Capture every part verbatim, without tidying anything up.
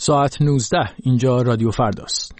ساعت نوزده اینجا رادیو فرداست.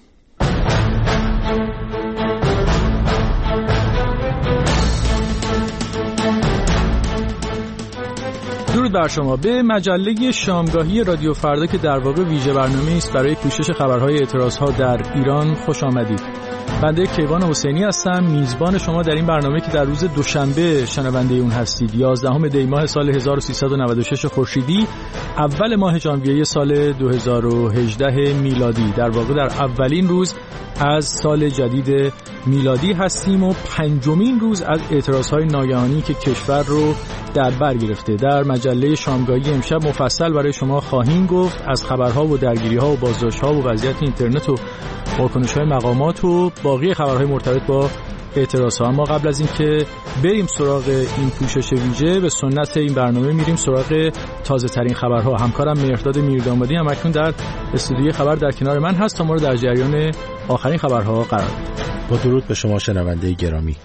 درود بر شما. به مجله شامگاهی رادیو فردا که در واقع ویژه برنامه‌ای است برای پوشش خبرهای اعتراضها در ایران خوش آمدید. بنده کیوان حسینی هستم، میزبان شما در این برنامه که در روز دوشنبه شنونده اون هستید. یازدهم دی ماه سال هزار و سیصد و نود و شش خورشیدی، اول ماه ژانویه سال دو هزار و هجده میلادی. در واقع در اولین روز از سال جدید میلادی هستیم و پنجمین روز از اعتراضهای ناگهانی که کشور رو در بر گرفته. در مجله شامگاهی امشب مفصل برای شما خواهیم گفت از خبرها و درگیری‌ها و بازداشت‌ها و وضعیت اینترنت و واکنش‌های مقامات و باقی خبرهای مرتبط با اعتراضها. اما قبل از اینکه بریم سراغ این پوشش ویژه، به سنت این برنامه میریم سراغ تازه ترین خبرها. همکارم مهرداد میردامادی هم اکنون در استودیوی خبر در کنار من هست تا ما رو در جریان آخرین خبرها قرار بده. با درود به شما شنونده گرامی.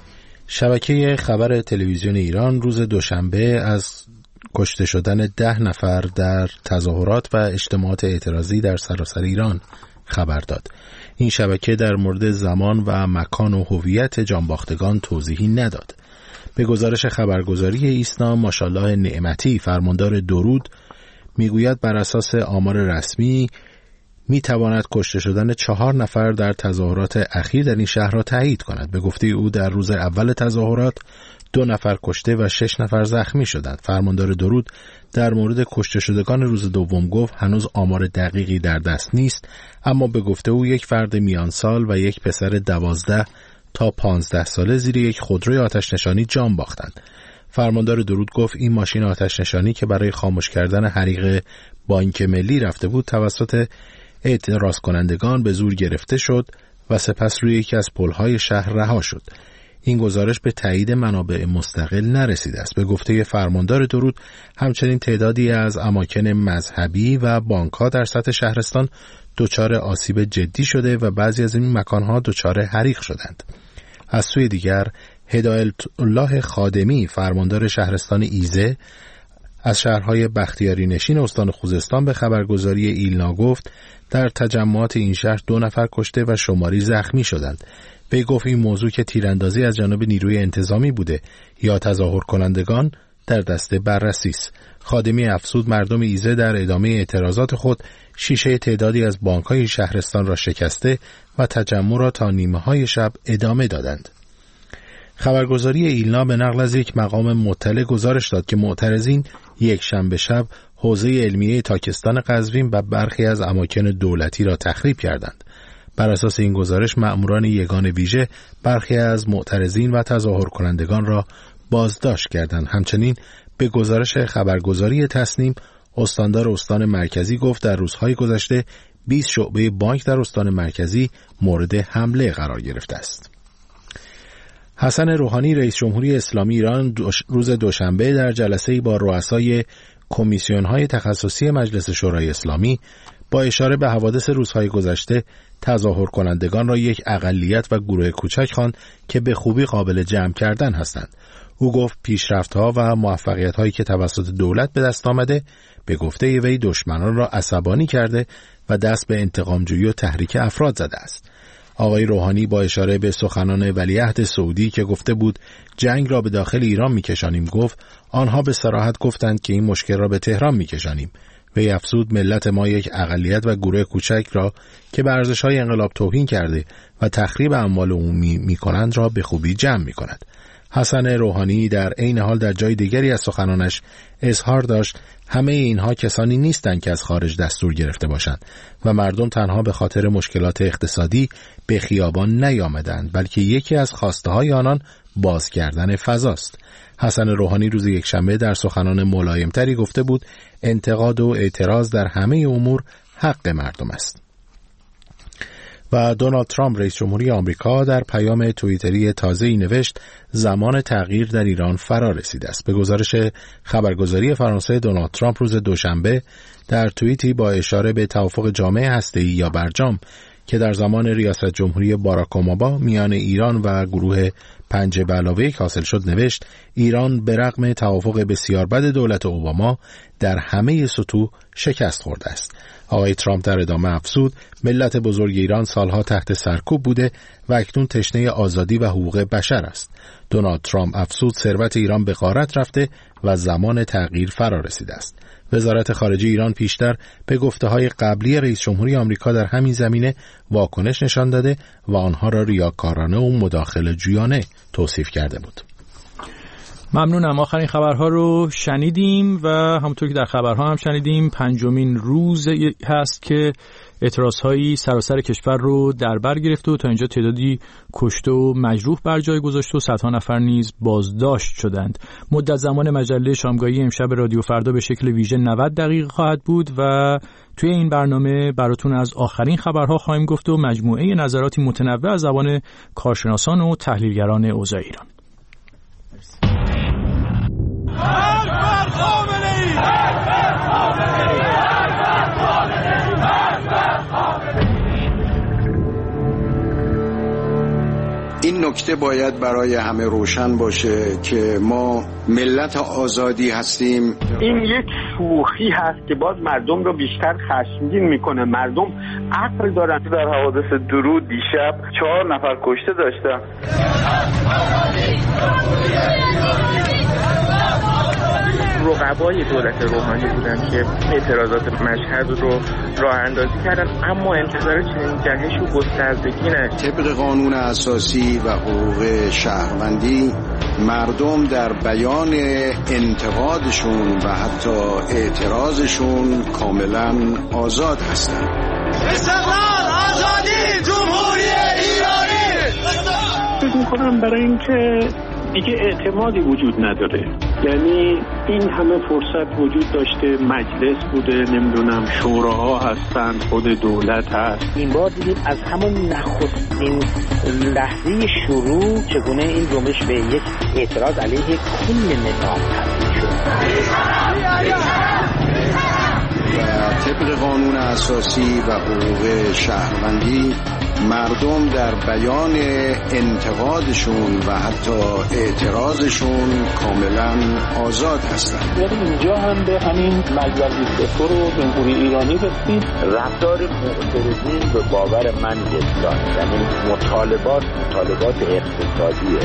شبکه خبر تلویزیون ایران روز دوشنبه از کشته شدن ده نفر در تظاهرات و اجتماعات اعتراضی در سراسر ایران خبر داد. این شبکه در مورد زمان و مکان و هویت جانباختگان توضیحی نداد. به گزارش خبرگزاری ایسنا ماشاءالله نعمتی، فرماندار درود، میگوید بر اساس آمار رسمی می تواند کشته شدن چهار نفر در تظاهرات اخیر در این شهر را تایید کند. به گفته او در روز اول تظاهرات دو نفر کشته و شش نفر زخمی شدند. فرماندار درود در مورد کشته شدگان روز دوم گفت هنوز آمار دقیقی در دست نیست، اما به گفته او یک فرد میان سال و یک پسر دوازده تا پانزده ساله زیر یک خودروی آتش نشانی جان باختند. فرماندار درود گفت این ماشین آتش نشانی که برای خاموش کردن حریق بانک ملی رفته بود توسط اعتراض کنندگان به زور گرفته شد و سپس روی یکی از پل‌های شهر رها شد. این گزارش به تایید منابع مستقل نرسیده است. به گفته فرماندار درود همچنین تعدادی از اماکن مذهبی و بانک‌ها در سطح شهرستان دچار آسیب جدی شده و بعضی از این مکان‌ها دچار حریق شدند. از سوی دیگر هدایت الله خادمی، فرماندار شهرستان ایزه، از شهرهای بختیاری نشین استان خوزستان به خبرگزاری ایلنا گفت در تجمعات این شهر دو نفر کشته و شماری زخمی شدند. وی گفت این موضوع که تیراندازی از جانب نیروی انتظامی بوده یا تظاهر کنندگان در دست بررسی است. خادمی افزود مردم ایزه در ادامه اعتراضات خود شیشه تعدادی از بانک‌های شهرستان را شکسته و تجمع را تا نیمه‌های شب ادامه دادند. خبرگزاری ایلنا به نقل از یک مقام مطلع گزارش داد که معترضین یک شنبه شب حوزه علمیه تاکستان قزوین و برخی از اماکن دولتی را تخریب کردند. بر اساس این گزارش مأموران یگان ویژه برخی از معترضین و تظاهر کنندگان را بازداشت کردند. همچنین به گزارش خبرگزاری تصنیم استاندار استان مرکزی گفت در روزهای گذشته بیست شعبه بانک در استان مرکزی مورد حمله قرار گرفته است. حسن روحانی رئیس جمهوری اسلامی ایران دوش روز دوشنبه در جلسه‌ای با رؤسای کمیسیون‌های تخصصی مجلس شورای اسلامی با اشاره به حوادث روزهای گذشته تظاهر کنندگان را یک اقلیت و گروه کوچک خواند که به خوبی قابل جمع کردن هستند. او گفت پیشرفت‌ها و موفقیت‌هایی که توسط دولت به دست آمده به گفته وی دشمنان را عصبانی کرده و دست به انتقام‌جویی و تحریک افراد زده است. آقای روحانی با اشاره به سخنان ولیعهد سعودی که گفته بود جنگ را به داخل ایران می‌کشانیم گفت آنها به صراحت گفتند که این مشکل را به تهران می‌کشانیم. وی افزود ملت ما یک اقلیت و گروه کوچک را که به ارزش‌های انقلاب توهین کرده و تخریب اموال عمومی می‌کنند را به خوبی جمع می‌کند. حسن روحانی در عین حال در جای دیگری از سخنانش اظهار داشت همه اینها کسانی نیستند که از خارج دستور گرفته باشند و مردم تنها به خاطر مشکلات اقتصادی به خیابان نیامدند، بلکه یکی از خواسته‌های آنان باز کردن فضاست. حسن روحانی روز یکشنبه در سخنان ملایمتری گفته بود انتقاد و اعتراض در همه امور حق مردم است. و دونالد ترامپ رئیس جمهوری آمریکا در پیام توییتری تازه‌ای نوشت زمان تغییر در ایران فرا رسیده است. به گزارش خبرگزاری فرانسه دونالد ترامپ روز دوشنبه در توییتی با اشاره به توافق جامع هسته‌ای یا برجام که در زمان ریاست جمهوری باراک اوباما میان ایران و گروه پنج به علاوه یک حاصل شد نوشت ایران به رغم توافق بسیار بد دولت اوباما در همه سطوح شکست خورده است. آقای ترامپ در ادامه افزود ملت بزرگ ایران سالها تحت سرکوب بوده و اکنون تشنه آزادی و حقوق بشر است. دونالد ترامپ افزود ثروت ایران به غارت رفته و زمان تغییر فرا رسیده است. وزارت خارجه ایران پیشتر به گفته‌های قبلی رئیس جمهوری آمریکا در همین زمینه واکنش نشان داده و آنها را ریاکارانه و مداخله جویانه توصیف کرده بود. ممنونم. آخرین خبرها رو شنیدیم و همونطور که در خبرها هم شنیدیم پنجمین روز هست که اعتراضهایی سراسر کشور رو در بر گرفته و تا اینجا تعدادی کشته و مجروح بر جای گذاشته و صدها نفر نیز بازداشت شدند. مدت زمان مجله شامگاهی امشب رادیو فردا به شکل ویژه نود دقیقه خواهد بود و توی این برنامه براتون از آخرین خبرها خواهیم گفت و مجموعه نظراتی متنوع از زبان کارشناسان و تحلیلگران اوضاع ایران. این نکته باید برای همه روشن باشه که ما ملت آزادی هستیم. این یک شوخی هست که باز مردم رو بیشتر خشمگین میکنه. مردم عقل دارن. در حوادث درود دیشب چهار نفر کشته داشتن. رقبای دولت روحانی بودن که اعتراضات مشهد رو راه اندازی کردن، اما انتظار چنین جهش و گستردگی نشد. طبق قانون اساسی و حقوق شهروندی مردم در بیان انتقادشون و حتی اعتراضشون کاملا آزاد هستند. استقلال، آزادی، جمهوری ایرانی. فکر می‌کنم برای اینکه دیگه اعتمادی وجود نداره. یعنی این همه فرصت وجود داشته، مجلس بوده، نمیدونم شوراها هستن، خود دولت هست. این بار دیدیم از همون نخستین لحظه شروع چگونه این جنبش به یک اعتراض علیه کل نظام تبدیل شد. و طبق قانون اساسی و حقوق شهروندی مردم در بیان انتقادشون و حتی اعتراضشون کاملا آزاد هستند. یعنی اینجا هم به همین مجلس دستور و جمهوری ایرانی رسید. رفتار معترضین به باور من یکسان، یعنی مطالبات مطالبات اقتصادیه.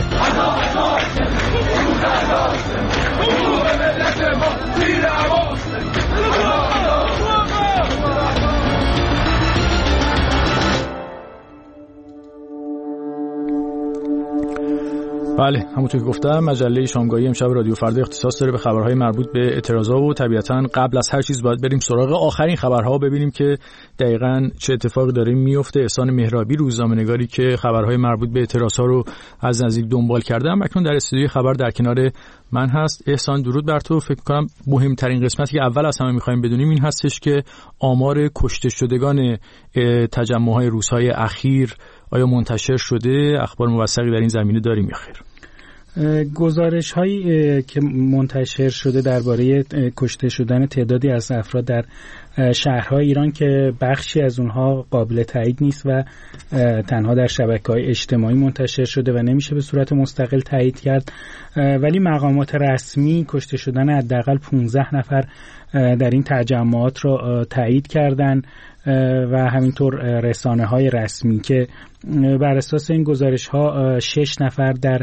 بله، همونطور که گفتم مجله شامگاهی امشب رادیو فردا اختصاص داره به خبرهای مربوط به اعتراضات و طبیعتاً قبل از هر چیز باید بریم سراغ آخرین خبرها ببینیم که دقیقاً چه اتفاقی داره میفته. احسان مهرابی روزنامه‌نگاری که خبرهای مربوط به اعتراضات رو از نزدیک دنبال کرده هم اکنون در استودیوی خبر در کنار من هست. احسان درود بر تو. فکر کنم مهمترین قسمتی که اول از همه می‌خوایم بدونیم این هستش که آمار کشته شدگان تجمع‌های روزهای اخیر آیا منتشر شده؟ اخبار موثقی در این زمینه داریم یا خیر؟ گزارش هایی که منتشر شده درباره کشته شدن تعدادی از افراد در شهرهای ایران که بخشی از اونها قابل تایید نیست و تنها در شبکه‌های اجتماعی منتشر شده و نمیشه به صورت مستقل تایید کرد، ولی مقامات رسمی کشته شدن حداقل پانزده نفر در این تجمعات را تایید کردن و همینطور رسانه های رسمی که بر اساس این گزارش ها شش نفر در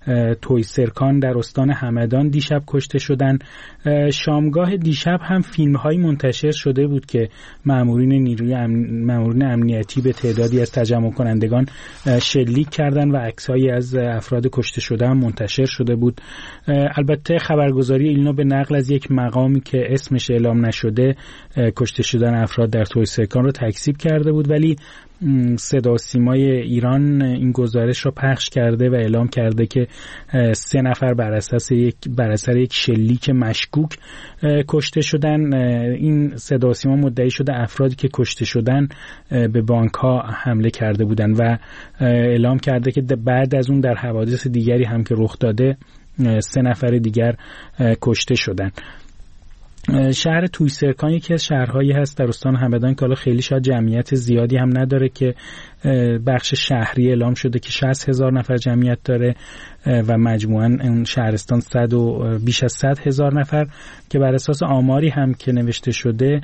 تویسرکان در استان همدان دیشب کشته شدن. شامگاه دیشب هم فیلم های منتشر شده بود که مامورین نیروی امن... مامورین امنیتی به تعدادی از تجمع کنندگان شلیک کردن و عکسایی از افراد کشته شده هم منتشر شده بود. البته خبرگزاری ایلنا به نقل از یک مقامی که اسمش اعلام نشده کشته شدن افراد در تویسرکان رو تکذیب کرده بود، ولی صدا و سیمای ایران این گزارش رو پخش کرده و اعلام کرده که سه نفر بر اساس یک بر اثر یک شلیک مشکوک کشته شدن. این صدا و سیما مدعی شده افرادی که کشته شدن به بانک ها حمله کرده بودن و اعلام کرده که بعد از اون در حوادث دیگری هم که رخ داده سه نفر دیگر کشته شدن. شهر تویسرکان یکی از شهرهایی هست در استان همدان که حالا خیلی شاید جمعیت زیادی هم نداره که بخش شهری اعلام شده که شصت هزار نفر جمعیت داره و مجموعاً اون شهرستان صد و بیش از صد هزار نفر که بر اساس آماری هم که نوشته شده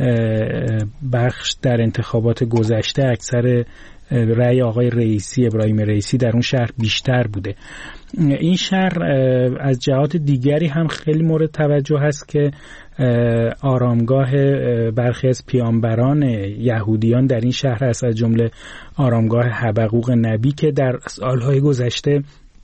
بخش در انتخابات گذشته اکثر رأی آقای رئیسی ابراهیم رئیسی در اون شهر بیشتر بوده. این شهر از جهات دیگری هم خیلی مورد توجه هست که آرامگاه برخی از پیامبران یهودیان در این شهر است، از جمله آرامگاه حبقوق نبی که در سالهای گذشته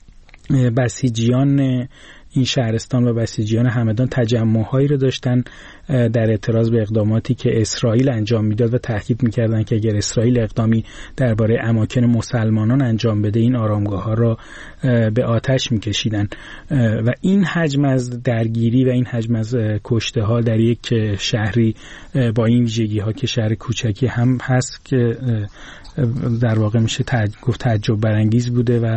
بسیجیان این شهرستان و بسیجیان همدان تجمع‌هایی رو داشتن در اعتراض به اقداماتی که اسرائیل انجام میداد و تاکید می‌کردند که اگر اسرائیل اقدامی درباره اماکن مسلمانان انجام بده این آرامگاه‌ها را به آتش می‌کشیدن و این حجم از درگیری و این حجم از کشته‌ها در یک شهری با این ویژگی‌ها که شهر کوچکی هم هست که در واقع میشه گفت تعجب برانگیز بوده و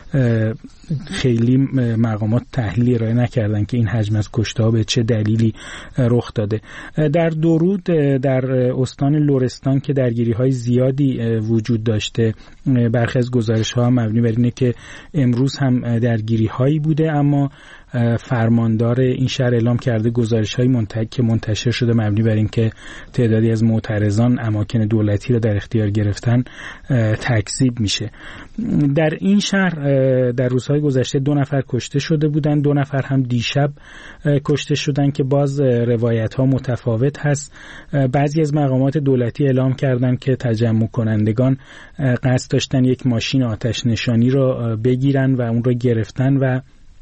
خیلی مقامات تحلیل ارائه نکردن که این حجم از کشته‌ها به چه دلیلی رخ داده. در درود در استان لرستان که درگیری‌های زیادی وجود داشته، برخی از گزارش‌ها مبنی بر اینه که امروز هم درگیری‌هایی بوده، اما فرماندار این شهر اعلام کرده گزارش‌های منتج که منتشر شده مبنی بر این که تعدادی از معترضان اماکن دولتی را در اختیار گرفتن تکذیب میشه. در این شهر در روزهای گذشته دو نفر کشته شده بودند، دو نفر هم دیشب کشته شدن که باز روایت‌ها متفاوت هست. بعضی از مقامات دولتی اعلام کردند که تجمع کنندگان قصد داشتن یک ماشین آتش نشانی را بگیرن و اون را گرفتن و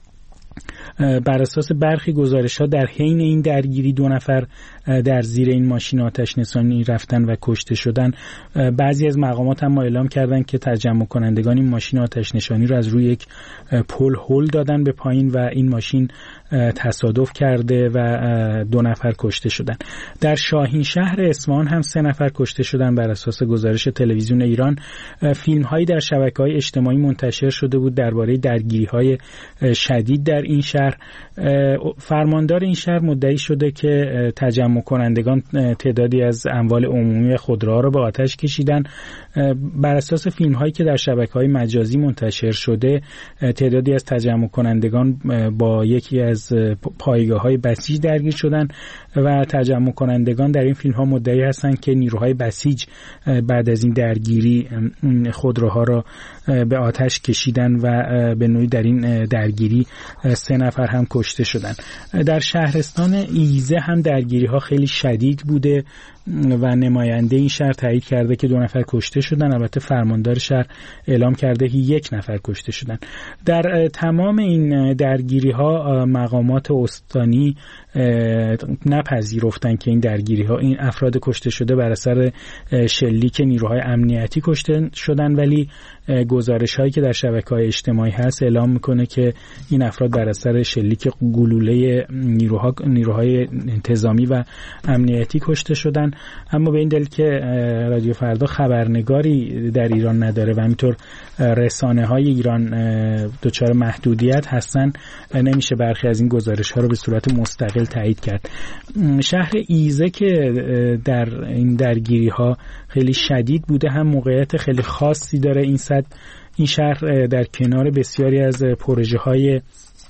بر اساس برخی گزارش‌ها در حین این درگیری دو نفر در زیر این ماشین آتش نشانی رفتن و کشته شدن. بعضی از مقامات هم اعلام کردند که تجمع کنندگان این ماشین آتش نشانی را از روی یک پل هل دادن به پایین و این ماشین تصادف کرده و دو نفر کشته شدن. در شاهین شهر اصفهان هم سه نفر کشته شدن بر اساس گزارش تلویزیون ایران. فیلم‌هایی در شبکه‌های اجتماعی منتشر شده بود درباره درگیری‌های شدید در این شهر. فرماندار این شهر مدعی شده که تجمع کنندگان تعدادی از اموال عمومی خودروها را به آتش کشیدن. بر اساس فیلم‌هایی که در شبکه‌های مجازی منتشر شده، تعدادی از تجمع کنندگان با یکی از پایگاه‌های بسیج درگیر شدن و تجمع کنندگان در این فیلم‌ها مدعی هستند که نیروهای بسیج بعد از این درگیری خودروها را به آتش کشیدن و به نوعی در این درگیری سه نفر هم کشته شدن. در شهرستان ایزه هم درگیری‌ها خیلی شدید بوده و نماینده این شهر تایید کرده که دو نفر کشته شدن. البته فرماندار شهر اعلام کرده که یک نفر کشته شدن. در تمام این درگیری‌ها مقامات استانی نپذیرفتن که این درگیری‌ها این افراد کشته شده بر اثر شلیک نیروهای امنیتی کشته شدن، ولی گزارش‌هایی که در شبکه‌های اجتماعی هست اعلام میکنه که این افراد بر اثر شلیک گلوله نیروها نیروهای انتظامی و امنیتی کشته شدن. اما به این دلیل که رادیو فردا خبرنگاری در ایران نداره و همینطور رسانه‌های ایران دچار محدودیت هستن، نمیشه برخی از این گزارش‌ها رو به صورت مستقل تایید کرد. شهر ایزه که در این درگیری‌ها خیلی شدید بوده هم موقعیت خیلی خاصی داره. این صد این شهر در کنار بسیاری از پروژه‌های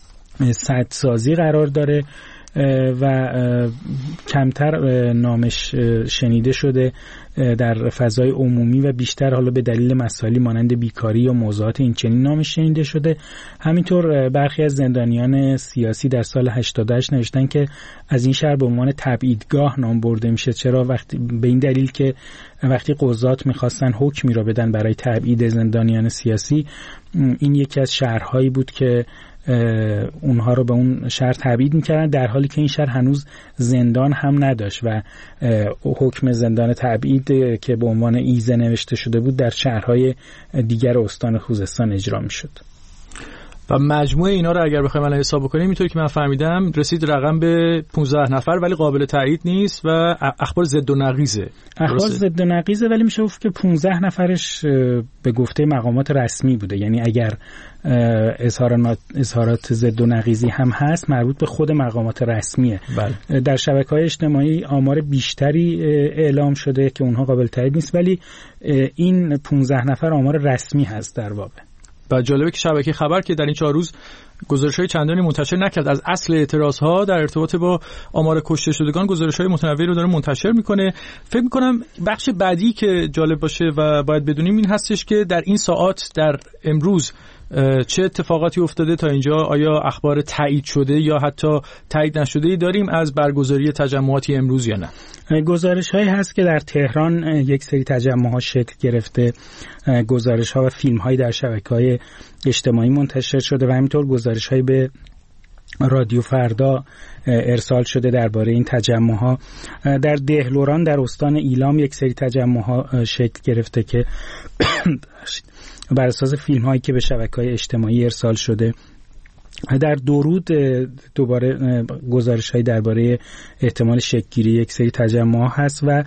سدسازی قرار داره و کمتر نامش شنیده شده در فضای عمومی و بیشتر حالا به دلیل مسائلی مانند بیکاری یا موضوعات این چنین نامش شنیده شده. همینطور برخی از زندانیان سیاسی در سال هشتاد و هشت نوشتن که از این شهر به عنوان تبعیدگاه نام برده میشه. چرا؟ وقتی به این دلیل که وقتی قضات میخواستن حکمی را بدن برای تبعید زندانیان سیاسی، این یکی از شهرهایی بود که اونها رو به اون شهر تبعید میکردن، در حالی که این شهر هنوز زندان هم نداشت و حکم زندان تبعید که به عنوان ایزه نوشته شده بود در شهرهای دیگر استان خوزستان اجرا میشد. و مجموع اینا رو اگر بخوایم الان حساب بکنیم اینطوری که من فهمیدم رسید رقم به پانزده نفر، ولی قابل تایید نیست و اخبار ضد و نقیضه. اخبار ضد و نقیضه، ولی میشه گفت که پانزده نفرش به گفته مقامات رسمی بوده. یعنی اگر اظهارات اظهارات ضد و نقیضی هم هست مربوط به خود مقامات رسمیه. بله. در شبکه‌های اجتماعی آمار بیشتری اعلام شده که اونها قابل تایید نیست، ولی این پانزده نفر آمار رسمی هست در واقع. و جالبه که شبکه خبر که در این چهار روز گزارش‌های چندانی منتشر نکرد از اصل اعتراض‌ها در ارتباط با آمار کشته شدگان، گزارش‌های متنوعی رو داره منتشر میکنه. فکر میکنم بخش بعدی که جالب باشه و باید بدونیم این هستش که در این ساعات در امروز چه اتفاقاتی افتاده تا اینجا، آیا اخبار تایید شده یا حتی تایید نشده داریم از برگزاری تجمعاتی امروز یا نه؟ گزارش هایی هست که در تهران یک سری تجمع ها شکل گرفته، گزارش ها و فیلم هایی در شبکه‌های اجتماعی منتشر شده و همینطور گزارش هایی به رادیو فردا ارسال شده درباره این تجمع ها. در دهلوران در استان ایلام یک سری تجمع ها شکل گرفته که بر اساس فیلم هایی که به شبکه‌های اجتماعی ارسال شده. در درود دوباره گزارش هایی درباره احتمال شکل‌گیری یک سری تجمع هست و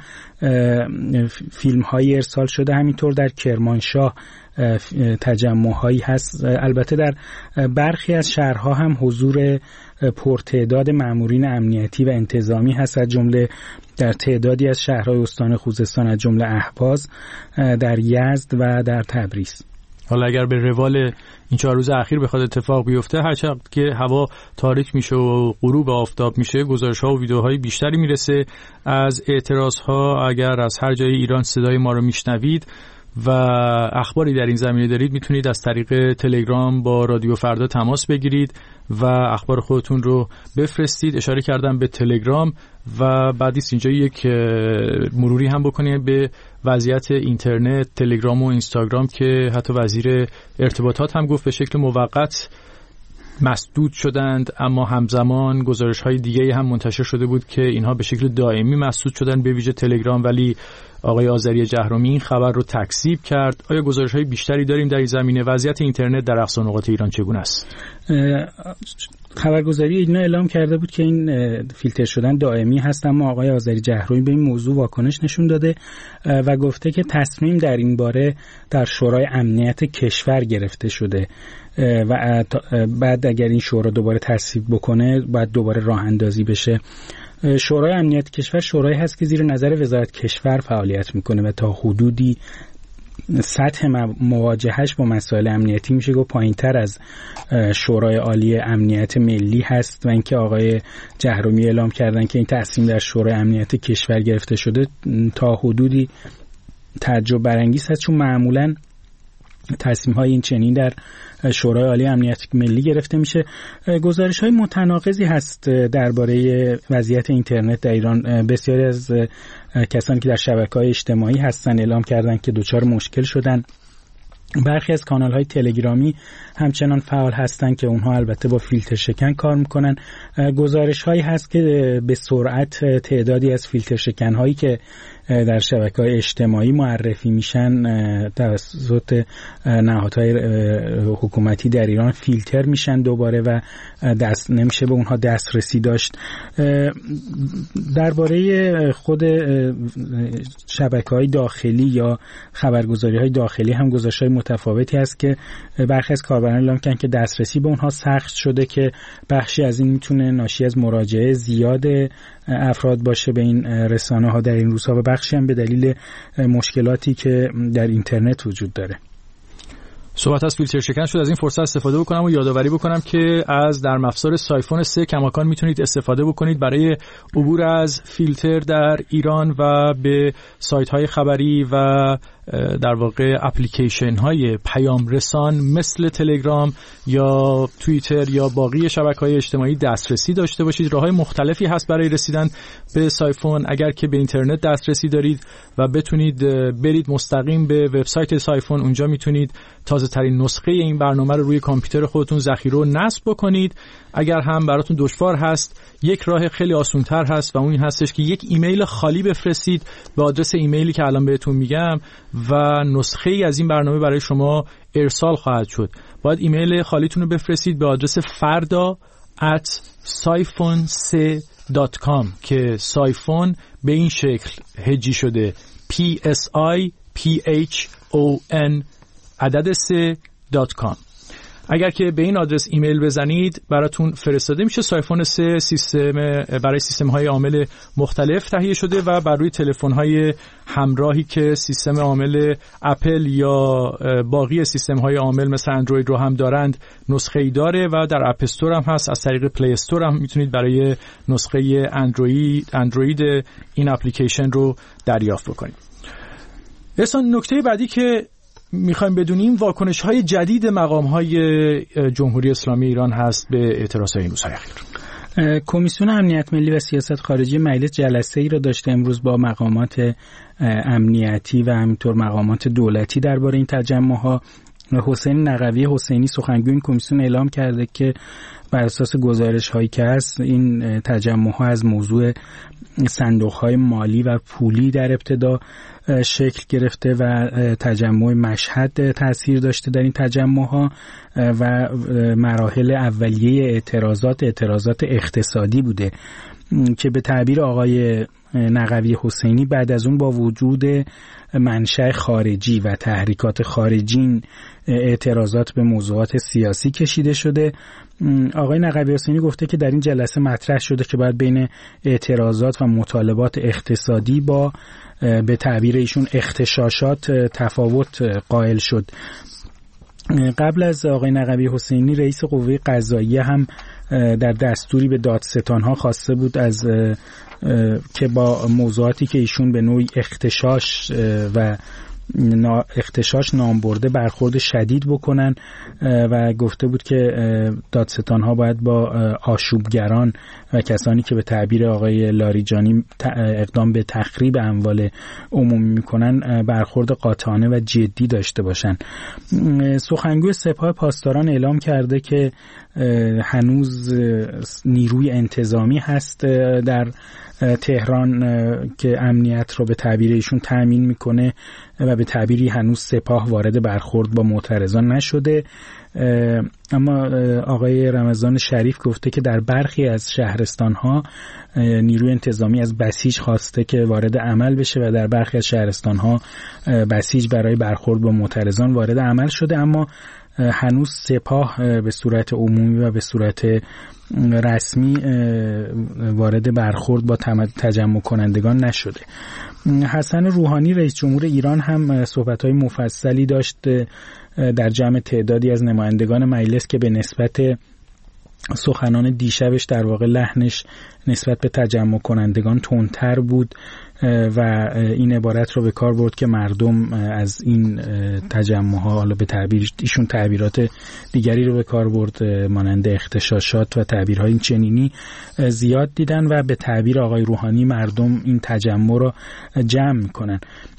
فیلم هایی ارسال شده. همینطور در کرمانشاه تجمع هایی هست. البته در برخی از شهرها هم حضور پرتعداد مامورین امنیتی و انتظامی هست، از جمله در تعدادی از شهرهای استان خوزستان، از جمله اهواز، در یزد و در تبریز. حالا اگر به روال این چهار روز اخیر بخواد اتفاق بیفته، هر چقدر که هوا تاریک میشه و غروب آفتاب میشه، گزارش‌ها و ویدیوهای بیشتری میرسه از اعتراض‌ها. اگر از هر جای ایران صدای ما رو میشنوید و اخباری در این زمینه دارید، میتونید از طریق تلگرام با رادیو فردا تماس بگیرید و اخبار خودتون رو بفرستید. اشاره کردم به تلگرام و بعدیست اینجا یک مروری هم بکنیم به وضعیت اینترنت، تلگرام و اینستاگرام که حتی وزیر ارتباطات هم گفت به شکل موقت مسدود شدند، اما همزمان گزارش‌های دیگه هم منتشر شده بود که اینها به شکل دائمی مسدود شدن، به ویژه تلگرام. ولی آقای آذری جهرومی این خبر رو تکذیب کرد. آیا گزارش‌های بیشتری داریم در این زمینه؟ وضعیت اینترنت در اقصا نقاط ایران چگونه است؟ خبرگزاری اینا اعلام کرده بود که این فیلتر شدن دائمی هست، اما آقای آذری جهرومی به این موضوع واکنش نشون داده و گفته که تصمیم در این باره در شورای امنیت کشور گرفته شده و بعد اگر این شورا دوباره تصویب بکنه باید دوباره راه اندازی بشه. شورای امنیت کشور شورایی هست که زیر نظر وزارت کشور فعالیت میکنه و تا حدودی سطح مواجهش با مسائل امنیتی میشه گفت پایین‌تر از شورای عالی امنیت ملی هست و اینکه آقای جهرومی اعلام کردن که این تصمیم در شورای امنیت کشور گرفته شده تا حدودی تعجب برانگیز هست، چون معمولاً تصمیم‌های این چنین در شورای عالی امنیت ملی گرفته میشه. گزارش‌های متناقضی هست درباره وضعیت اینترنت در ایران. بسیاری از کسانی که در شبکه‌های اجتماعی هستن اعلام کردن که دچار مشکل شدن. برخی از کانال‌های تلگرامی همچنان فعال هستن که اونها البته با فیلتر شکن کار میکنن. گزارش‌هایی هست که به سرعت تعدادی از فیلتر شکن‌هایی که در شبکه‌های اجتماعی معرفی میشن توسط نهادهای حکومتی در ایران فیلتر میشن دوباره و دست نمیشه به اونها دسترسی داشت. درباره خود شبکه‌های داخلی یا خبرگزاری‌های داخلی هم گزارش‌های متفاوتی هست که برخی از کاربران اعلام کردن که دسترسی به اونها سخت شده، که بخشی از این میتونه ناشی از مراجعه زیاد افراد باشه به این رسانه‌ها در این روزها و بخشی هم به دلیل مشکلاتی که در اینترنت وجود داره. صحبت از فیلتر شکن شد. از این فرصت استفاده بکنم و یادآوری بکنم که از نرم افزار سایفون سه کماکان میتونید استفاده بکنید برای عبور از فیلتر در ایران و به سایت های خبری و در واقع اپلیکیشن های پیام رسان مثل تلگرام یا توییتر یا باقی شبکه‌های اجتماعی دسترسی داشته باشید. راه‌های مختلفی هست برای رسیدن به سایفون. اگر که به اینترنت دسترسی دارید و بتونید برید مستقیم به وبسایت سایفون، اونجا میتونید تازه ترین نسخه این برنامه رو روی کامپیوتر خودتون ذخیره و نصب بکنید. اگر هم براتون دشوار هست، یک راه خیلی آسان‌تر هست و اون هستش که یک ایمیل خالی بفرستید به آدرس ایمیلی که الان بهتون میگم و نسخه ای از این برنامه برای شما ارسال خواهد شد. باید ایمیل خالیتون رو بفرستید به آدرس فردا ات سایفون سه دات کام که سایفون به این شکل هجی شده پی اس آی پی اچ او ان عدد سه دات کام. اگر که به این آدرس ایمیل بزنید براتون فرستاده میشه. سایفون سه سیستم برای سیستم های عامل مختلف تهیه شده و بر روی تلفن های همراهی که سیستم عامل اپل یا باقی سیستم های عامل مثل اندروید رو هم دارند نسخه ای داره و در اپ استور هم هست. از طریق پلی استور هم میتونید برای نسخه اندروید اندروید این اپلیکیشن رو دریافت بکنید. احسان، نکته بعدی که میخوایم بدونیم واکنش‌های جدید مقام‌های جمهوری اسلامی ایران هست به اعتراض‌های این روزهای اخیر. کمیسیون امنیت ملی و سیاست خارجی مجلس جلسه‌ای را داشته امروز با مقامات امنیتی و همینطور مقامات دولتی درباره این تجمع‌ها. حسین نقوی حسینی سخنگوی این کمیسیون اعلام کرده که بر اساس گزارش‌هایی که هست این تجمع‌ها از موضوع صندوق‌های مالی و پولی در ابتدا شکل گرفته و تجمع مشهد تأثیر داشته در این تجمع‌ها و مراحل اولیه اعتراضات اعتراضات اقتصادی بوده که به تعبیر آقای نقوی حسینی بعد از اون با وجود منشأ خارجی و تحریکات خارجی اعتراضات به موضوعات سیاسی کشیده شده. آقای نقوی حسینی گفته که در این جلسه مطرح شده که باید بین اعتراضات و مطالبات اقتصادی با به تعبیر ایشون اغتشاشات تفاوت قائل شد. قبل از آقای نقوی حسینی رئیس قوه قضاییه هم در دستوری به دادستانها خواسته بود از که با موضوعاتی که ایشون به نوعی اغتشاش و اغتشاش نام برده برخورد شدید بکنن و گفته بود که دادستانها باید با آشوبگران و کسانی که به تعبیر آقای لاریجانی اقدام به تخریب اموال عمومی میکنن برخورد قاطعانه و جدی داشته باشن. سخنگوی سپاه پاسداران اعلام کرده که هنوز نیروی انتظامی هست در تهران که امنیت رو به تعبیر ایشون تأمین میکنه و به تعبیری هنوز سپاه وارد برخورد با معترضان نشده. اما آقای رمضان شریف گفته که در برخی از شهرستان‌ها نیروی انتظامی از بسیج خواسته که وارد عمل بشه و در برخی از شهرستان‌ها بسیج برای برخورد با معترضان وارد عمل شده، اما هنوز سپاه به صورت عمومی و به صورت رسمی وارد برخورد با تجمع کنندگان نشده. حسن روحانی رئیس جمهور ایران هم صحبت‌های مفصلی داشت در جمع تعدادی از نمایندگان مجلس که به نسبت سخنان دیشبش در واقع لحنش نسبت به تجمع کنندگان تندتر بود و این عبارت رو به کار برد که مردم از این تجمع‌ها، حالا به تعبیر ایشون تعبیرات دیگری رو به کار برد مانند اغتشاشات و تعبیرهای چنینی زیاد دیدن و به تعبیر آقای روحانی مردم این تجمع رو جمع میکنن.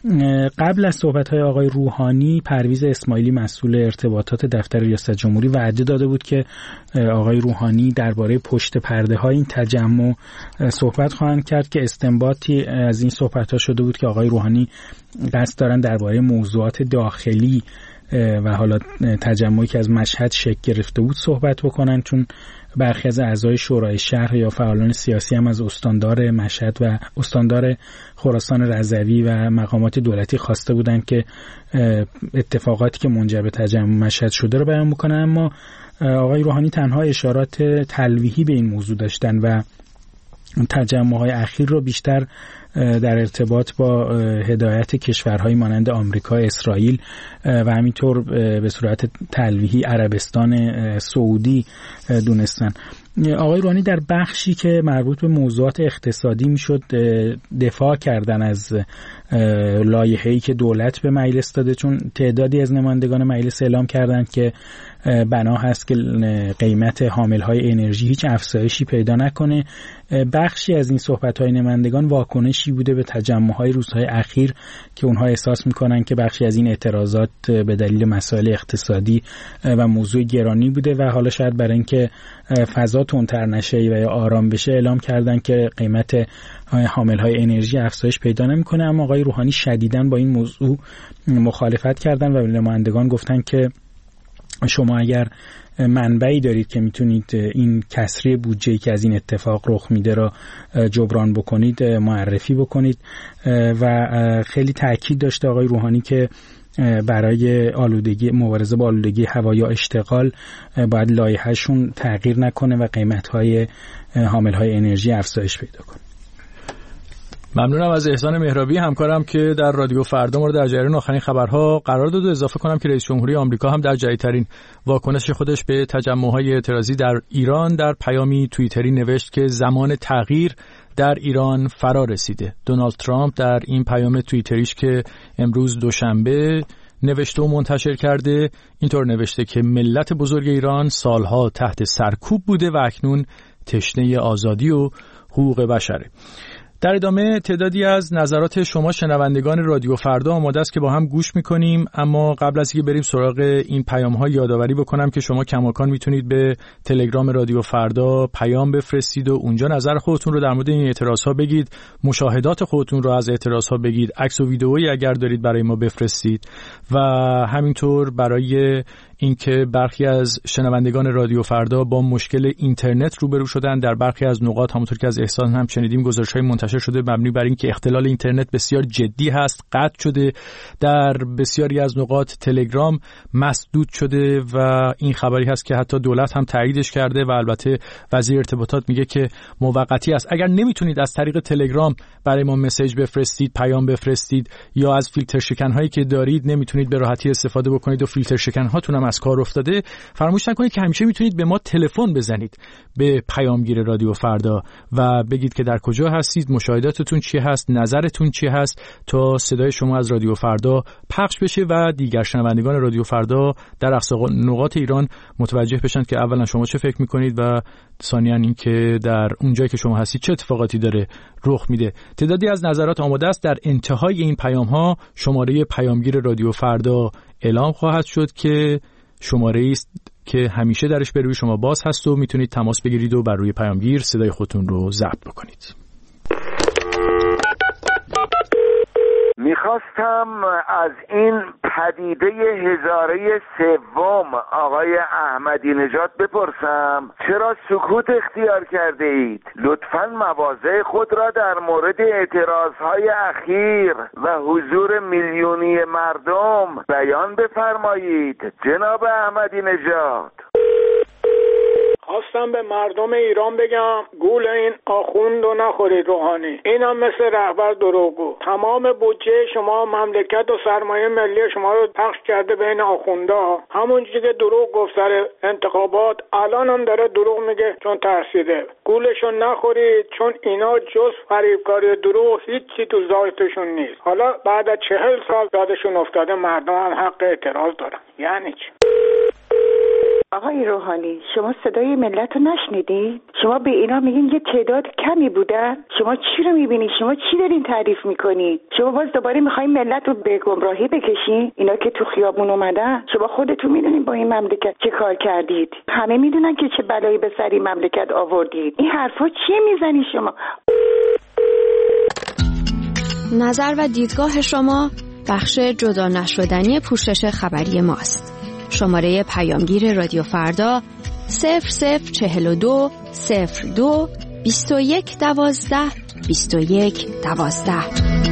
قبل از صحبت‌های آقای روحانی پرویز اسماعیلی مسئول ارتباطات دفتر ریاست جمهوری وعده داده بود که آقای روحانی درباره پشت پرده های این تجمع صحبت خواهند کرد که استنباطی از این صحبت‌ها شده بود که آقای روحانی قصد دارن درباره موضوعات داخلی و حالا تجمعی که از مشهد شکل گرفته بود صحبت بکنن، چون برخی از اعضای شورای شهر یا فعالان سیاسی هم از استاندار مشهد و استاندار خراسان رضوی و مقامات دولتی خواسته بودن که اتفاقاتی که منجر به تجمع مشهد شده رو بیان بکنن، اما آقای روحانی تنها اشارات تلویحی به این موضوع داشتن و تجمع‌های اخیر رو بیشتر در ارتباط با هدایت کشورهای مانند آمریکا، اسرائیل و همینطور به صورت تلویحی عربستان سعودی دونستن. آقای روحانی در بخشی که مربوط به موضوعات اقتصادی میشد دفاع کردن از لایحه‌ای که دولت به مجلس داده، چون تعدادی از نمایندگان مجلس اعلام کردند که بنا هست که قیمت حامل‌های انرژی هیچ افزایشی پیدا نکنه. بخشی از این صحبت‌های نمایندگان واکنشی بوده به تجمع‌های روزهای اخیر که اونها احساس می‌کنن که بخشی از این اعتراضات به دلیل مسائل اقتصادی و موضوع گرانی بوده و حالا شاید برای اینکه فضا تندتر نشه و یا آرام بشه اعلام کردن که قیمت حامل‌های انرژی افزایش پیدا نمی‌کنه. اما آقای روحانی شدیداً با این موضوع مخالفت کردن و نمایندگان گفتن که شما اگر منبعی دارید که میتونید این کسری بودجه‌ای که از این اتفاق رخ میده را جبران بکنید معرفی بکنید. و خیلی تاکید داشته آقای روحانی که برای آلودگی مبارزه با آلودگی هوا یا اشتغال باید لایحه‌شون تغییر نکنه و قیمت‌های حامل‌های انرژی افزایش پیدا کنه. ممنونم از احسان مهرابی همکارم که در رادیو فردا ما رو در جریان آخرین خبرها قرار داد. و اضافه کنم که رئیس جمهوری آمریکا هم در جدیدترین واکنش خودش به تجمع‌های اعتراضی در ایران در پیامی توییتری نوشت که زمان تغییر در ایران فرا رسیده. دونالد ترامپ در این پیام توییتریش که امروز دوشنبه نوشته و منتشر کرده اینطور نوشته که ملت بزرگ ایران سالها تحت سرکوب بوده و اکنون تشنه آزادی و حقوق بشره. در ادامه تعدادی از نظرات شما شنوندگان رادیو فردا آماده است که با هم گوش میکنیم، اما قبل از اینکه بریم سراغ این پیام‌ها یادآوری بکنم که شما کماکان میتونید به تلگرام رادیو فردا پیام بفرستید و اونجا نظر خودتون رو در مورد این اعتراض‌ها بگید، مشاهدات خودتون رو از اعتراض‌ها بگید، عکس و ویدئویی اگر دارید برای ما بفرستید. و همینطور برای اینکه برخی از شنوندگان رادیو فردا با مشکل اینترنت روبرو شدن در برخی از نقاط، همونطور که از احسان هم شنیدیم گزارش‌های منتشر شده مبنی بر اینکه اختلال اینترنت بسیار جدی هست، قطع شده، در بسیاری از نقاط تلگرام مسدود شده و این خبری هست که حتی دولت هم تاییدش کرده و البته وزیر ارتباطات میگه که موقتی است. اگر نمیتونید از طریق تلگرام برای ما مسیج بفرستید، پیام بفرستید یا از فیلتر شکن‌هایی که دارید نمیتونید به راحتی استفاده بکنید و فیلتر شکن‌هاتون هم از کار افتاده، فراموش نکنید که همیشه میتونید به ما تلفن بزنید به پیامگیر رادیو فردا و بگید که در کجا هستید، مشاهداتتون چی هست، نظرتون چی هست تا صدای شما از رادیو فردا پخش بشه و دیگر شنوندگان رادیو فردا در اقصا نقاط ایران متوجه بشن که اولا شما چه فکر میکنید و ثانیاً این که در اونجایی که شما هستید چه اتفاقاتی داره رخ میده. تعدادی از نظرات آماده است. در انتهای این پیام ها شماره پیامگیر رادیو فردا اعلام خواهد شد که شماره است که همیشه درش به روی شما باز هست و میتونید تماس بگیرید و بر روی پیامگیر صدای خودتون رو ضبط بکنید. میخواستم از این پدیده هزاره سوم آقای احمدی نژاد بپرسم چرا سکوت اختیار کرده اید؟ لطفاً مواضع خود را در مورد اعتراضهای اخیر و حضور میلیونی مردم بیان بفرمایید جناب احمدی نژاد. خواستم به مردم ایران بگم گول این آخوند و نخورید روحانی، این هم مثل رهبر دروغگو. تمام بودجه شما مملکت و سرمایه ملی شما رو پخش کرده بین آخوندا، همونجوری که دروغ گفت سر انتخابات الان هم داره دروغ میگه چون ترسیده. گولشو نخورید چون اینا جز فریبکاری دروغ هیچی تو ذاتشون نیست. حالا بعد از چهل سال یادشون افتاده مردم هم حق اعتراض دارن. یعنی چی؟ آقای روحانی شما صدای ملت رو نشنیدید؟ شما به اینا میگین یه تعداد کمی بودن؟ شما چی رو میبینید؟ شما چی دارین تعریف میکنید؟ شما باز دوباره میخواین ملت رو به گمراهی بکشین؟ اینا که تو خیابون اومدن شما خودتون میدونین با این مملکت چه کار کردید، همه میدونن که چه بلایی به سر این مملکت آوردید. این حرفا چیه میزنی شما؟ نظر و دیدگاه شما بخش جدا نشدنی پوشش خبری ماست. شماره پیامگیر رادیو فردا صفر صفر چهل و دو صفر دو بیست و یک دوازده بیست و یک دوازده.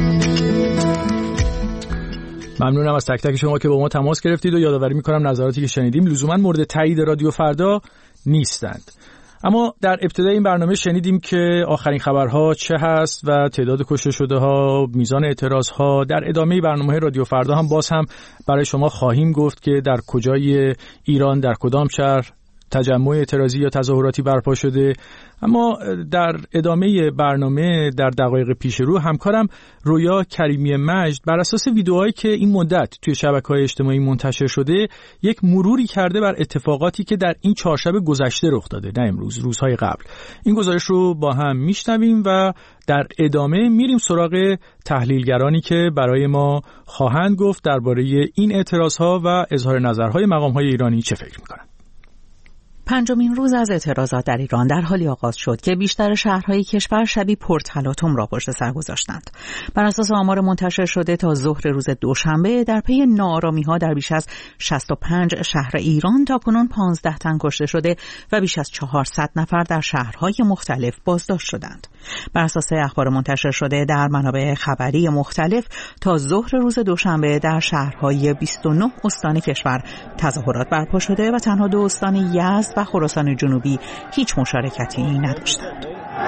ممنونم از تک تک شما که با ما تماس گرفتید و یادآوری میکنم نظراتی که شنیدیم لزوما مورد تایید رادیو فردا نیستند. اما در ابتدای این برنامه شنیدیم که آخرین خبرها چه هست و تعداد کشته شده ها، میزان اعتراض ها. در ادامه برنامه رادیو فردا هم باز هم برای شما خواهیم گفت که در کجای ایران، در کدام شهر تجمع اعتراضی یا تظاهراتی برپا شده. اما در ادامه برنامه در دقایق پیش رو همکارم رویا کریمی مجد بر اساس ویدیوهایی که این مدت توی شبکه‌های اجتماعی منتشر شده یک مروری کرده بر اتفاقاتی که در این چهارشنبه گذشته رخ داده، نه امروز، روزهای قبل. این گزارش رو با هم میشنویم و در ادامه میریم سراغ تحلیلگرانی که برای ما خواهند گفت درباره این اعتراضها و اظهار نظرهای مقام‌های ایرانی چه فکر می‌کنند. پنجمین روز از اعتراضات در ایران در حالی آغاز شد که بیشتر شهرهای کشور شبی پرتلاطم را پشت سر گذاشتند. بر اساس آمار منتشر شده تا ظهر روز دوشنبه در پی ناآرامی‌ها در بیش از شصت و پنج شهر ایران تاکنون پانزده تن کشته شده و بیش از چهارصد نفر در شهرهای مختلف بازداشت شدند. بر اساس اخبار منتشر شده در منابع خبری مختلف تا ظهر روز دوشنبه در شهرهای بیست و نه استان کشور تظاهرات برپا شده و تنها دو استان یزد و خراسان جنوبی هیچ مشارکتی نداشتند.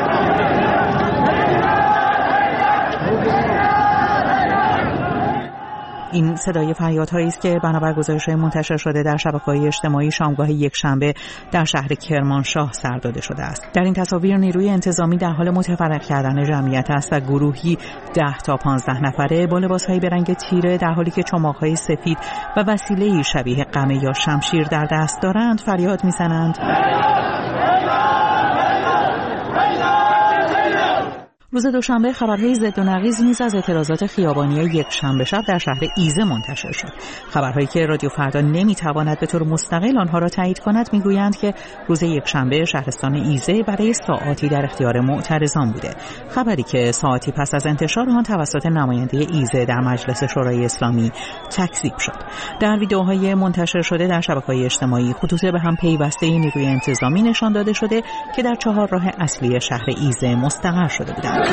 این صدای فریادهایی است که بنابر گزارش‌های منتشر شده در شبکه‌های اجتماعی شامگاه یکشنبه در شهر کرمانشاه سر داده شده است. در این تصاویر نیروی انتظامی در حال متفرق کردن جمعیت است و گروهی ده تا پانزده نفره با لباس‌های به رنگ تیره در حالی که چماق‌های سفید و وسیله‌ای شبیه قمه یا شمشیر در دست دارند فریاد می‌زنند. روز دوشنبه خبرهای ضد و نقیض نیز از اعتراضات خیابانی یک شنبه شب در شهر ایزه منتشر شد. خبرهایی که رادیو فردا نمیتواند به طور مستقل آنها را تایید کند میگویند که روز یک شنبه شهرستان ایزه برای ساعاتی در اختیار معترضان بوده. خبری که ساعتی پس از انتشار آن توسط نماینده ایزه در مجلس شورای اسلامی تکذیب شد. در ویدئوهای منتشر شده در شبکه‌های اجتماعی خطوط به هم پیوسته نیروی انتظامی نشان داده شده که در چهار راه اصلی شهر ایزه مستقر شده بودند.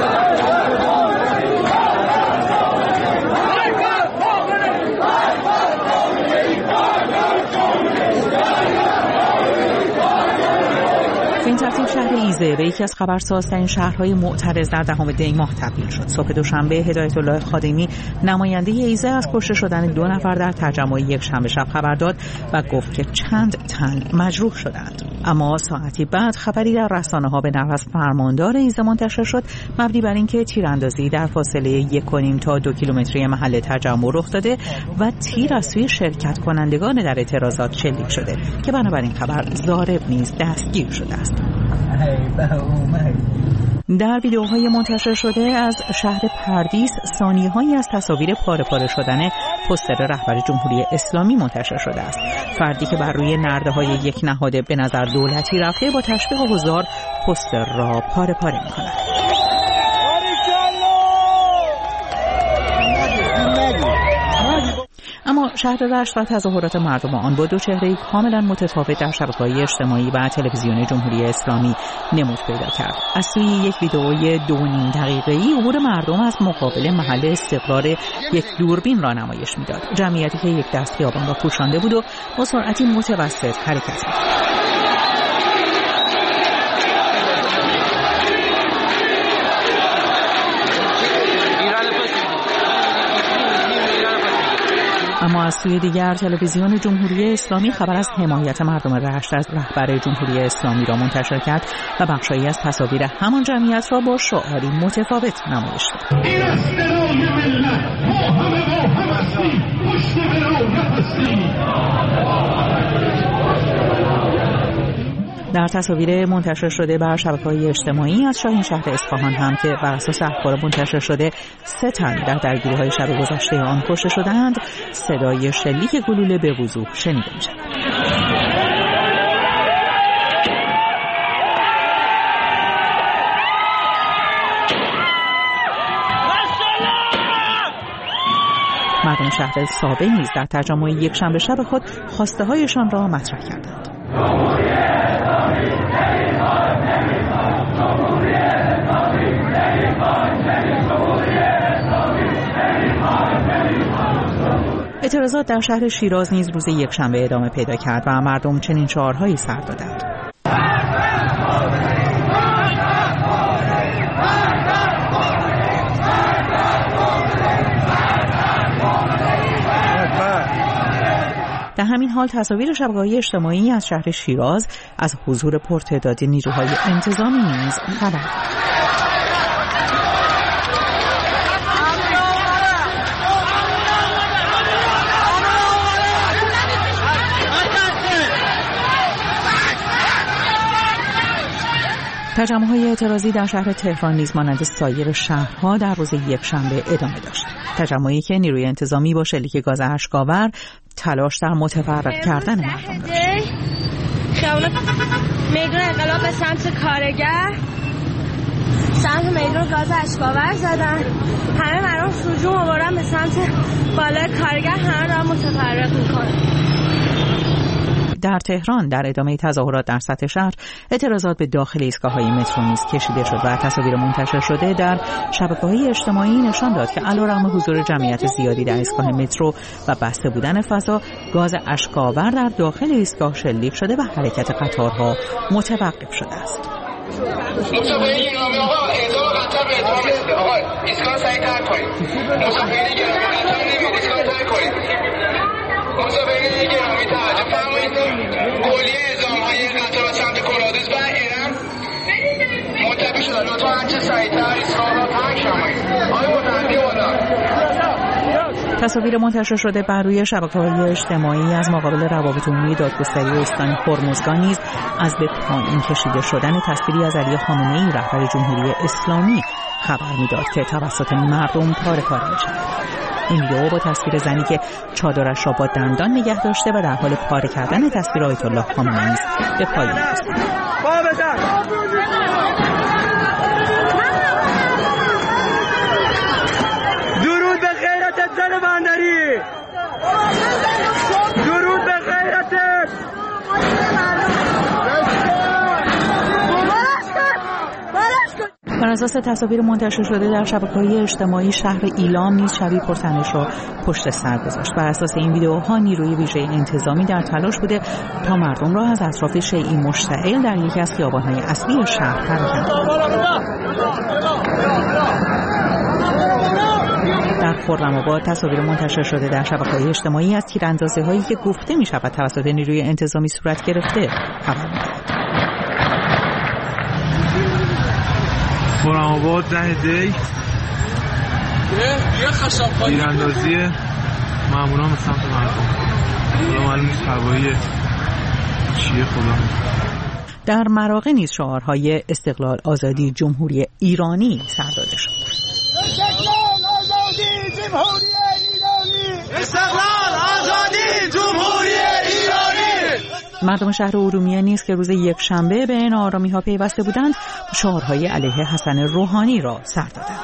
این ترتیب شهر ایزه به یکی از خبرسازترین شهرهای معترض در دهم دی ماه تبدیل شد. صبح دوشنبه هدایت الله خادمی نماینده ایزه از کشته شدن دو نفر در تجمع یک شنبه شب خبر داد و گفت که چند تن مجروح شدند. اما ساعتی بعد خبری در رسانه‌ها به نقل از فرماندار ایزه منتشر شد مبنی بر اینکه تیراندازی در فاصله یک و نیم تا دو کیلومتری محل تجمع رخ داده و تیر از سوی شرکت کنندگان در اعتراضات شلیک شده که بنابراین خبر ضارب نیز دستگیر شده است. در ویدئوهای منتشر شده از شهر پردیس ثانیه‌هایی از تصاویر پاره پاره شدن پوستر رهبر جمهوری اسلامی منتشر شده است. فردی که بر روی نرده‌های یک نهاد به نظر دولتی رفته با تشبیه حضار پوستر را پاره پاره می‌کند. اما شهر رشت و تظاهرات مردم آن با دو چهره کاملا متفاوت در شبکه‌های اجتماعی و تلویزیون جمهوری اسلامی نمود پیدا کرد. از سوی یک ویدئوی دو نیم دقیقه‌ای عبور مردم از مقابل محل استقرار یک دوربین را نمایش می‌داد. جمعیتی که یک دست خیابان را پوشانده بود و با سرعتی متوسط حرکت می‌کرد. اما از سوی دیگر تلویزیون جمهوری اسلامی خبر از حمایت مردم رشت از رهبر جمهوری اسلامی را منتشر کرد و بخشایی از تصاویر همان جمعیت را با شعاری متفاوت نمایش داد. این است برای ملت، ما همه با هم هستیم، پشت برای هستیم. در تصاویر منتشر شده بر شبکه‌های اجتماعی از شاهین شهر اصفهان هم که بر اساس اخبار منتشر شده سه تن در درگیری‌های شب گذشته آن کشته شدند، صدای شلیک گلوله به وضوح شنیده می‌شود. مردم شهر سابه نیز در تجمع یک شنبه شب خود خواسته‌هایشان را مطرح کردند. اعتراضات در شهر شیراز نیز روز یکشنبه ادامه پیدا کرد و مردم چنین شعارهایی سر دادند. در همین حال تصاویر شبکه‌های اجتماعی از شهر شیراز از حضور پرتعدادی نیروهای انتظامی نیز خبر داد. تجمع‌های اعتراضی در شهر تهران نیز مانند سایر شهرها در روز یکشنبه ادامه داشت. تجمعی که نیروی انتظامی با شلیک گاز اشک‌آور تلاش در متفرق کردن مردم داشت. خیابون میدون انقلاب به سمت کارگر، سمت میدون گاز اشکاور زدن، همه مردم سجون آوردن به سمت بالای کارگر، همه دارن متفرق میکنن. در تهران در ادامه تظاهرات در سطح شهر اعتراضات به داخل ایستگاه‌های مترو نیز کشیده شد و تصاویر منتشر شده در شبکه‌های اجتماعی نشان داد که علیرغم حضور جمعیت زیادی در ایستگاه مترو و بسته بودن فضا، گاز اشک‌آور در داخل ایستگاه شلیک شده و حرکت قطارها متوقف شده است. مسافرین گرامی توجه فرمایید، کلیه اعزام‌های قطار سمت کلادوز و ارم منتفی شده. لطفا هرچه سریع‌تر ایستگاه را ترک شمایید. آقای متحدی بالا. تصاویر منتشر شده بر روی شبکه‌های اجتماعی از مقابل روابط عمومی دادگستری استان هرمزگان نیز از به پایین کشیده شدن تصویری از علی خامنه‌ای رهبر جمهوری اسلامی خبر می‌داد که توسط مردم تارک‌آرایی شد. این ویدئو با تصویر زنی که چادرش را با دندان نگه داشته و در حال پاره کردن تصویر آیت الله خامنه‌ای است به پایان رسید. درود به غیرت زن بندری، درود به غیرت. بر اساس تصاویر منتشر شده در شبکه‌های اجتماعی، شهر ایلام نیز شبی پرتنش را پشت سر گذاشت. بر اساس این ویدئوها نیروی ویژه انتظامی در تلاش بوده تا مردم را از اطراف شیعی مشتعل در یکی از خیابان‌های اصلی شهر پراکنده. در خرم‌آباد تصاویر منتشر شده در شبکه‌های اجتماعی از تیراندازی‌هایی که گفته می‌شود توسط نیروی انتظامی صورت گرفته خبر می‌دهد. خرم‌آباد ده دی تیراندازی ماموران به سمت مردم. حالا معلوم نیست هوایی چیه خدا. در مراغه نیز شعارهای استقلال، آزادی، جمهوری ایرانی سر داده شد. استقلال، آزادی، جمهوری ایرانی. استقلال، آزادی، جمهوری ایرانی. مردم شهر ارومیه نیز که روز یک شنبه به این آرامی‌ها پیوسته بودند، شعارهای علیه حسن روحانی را سر دادند.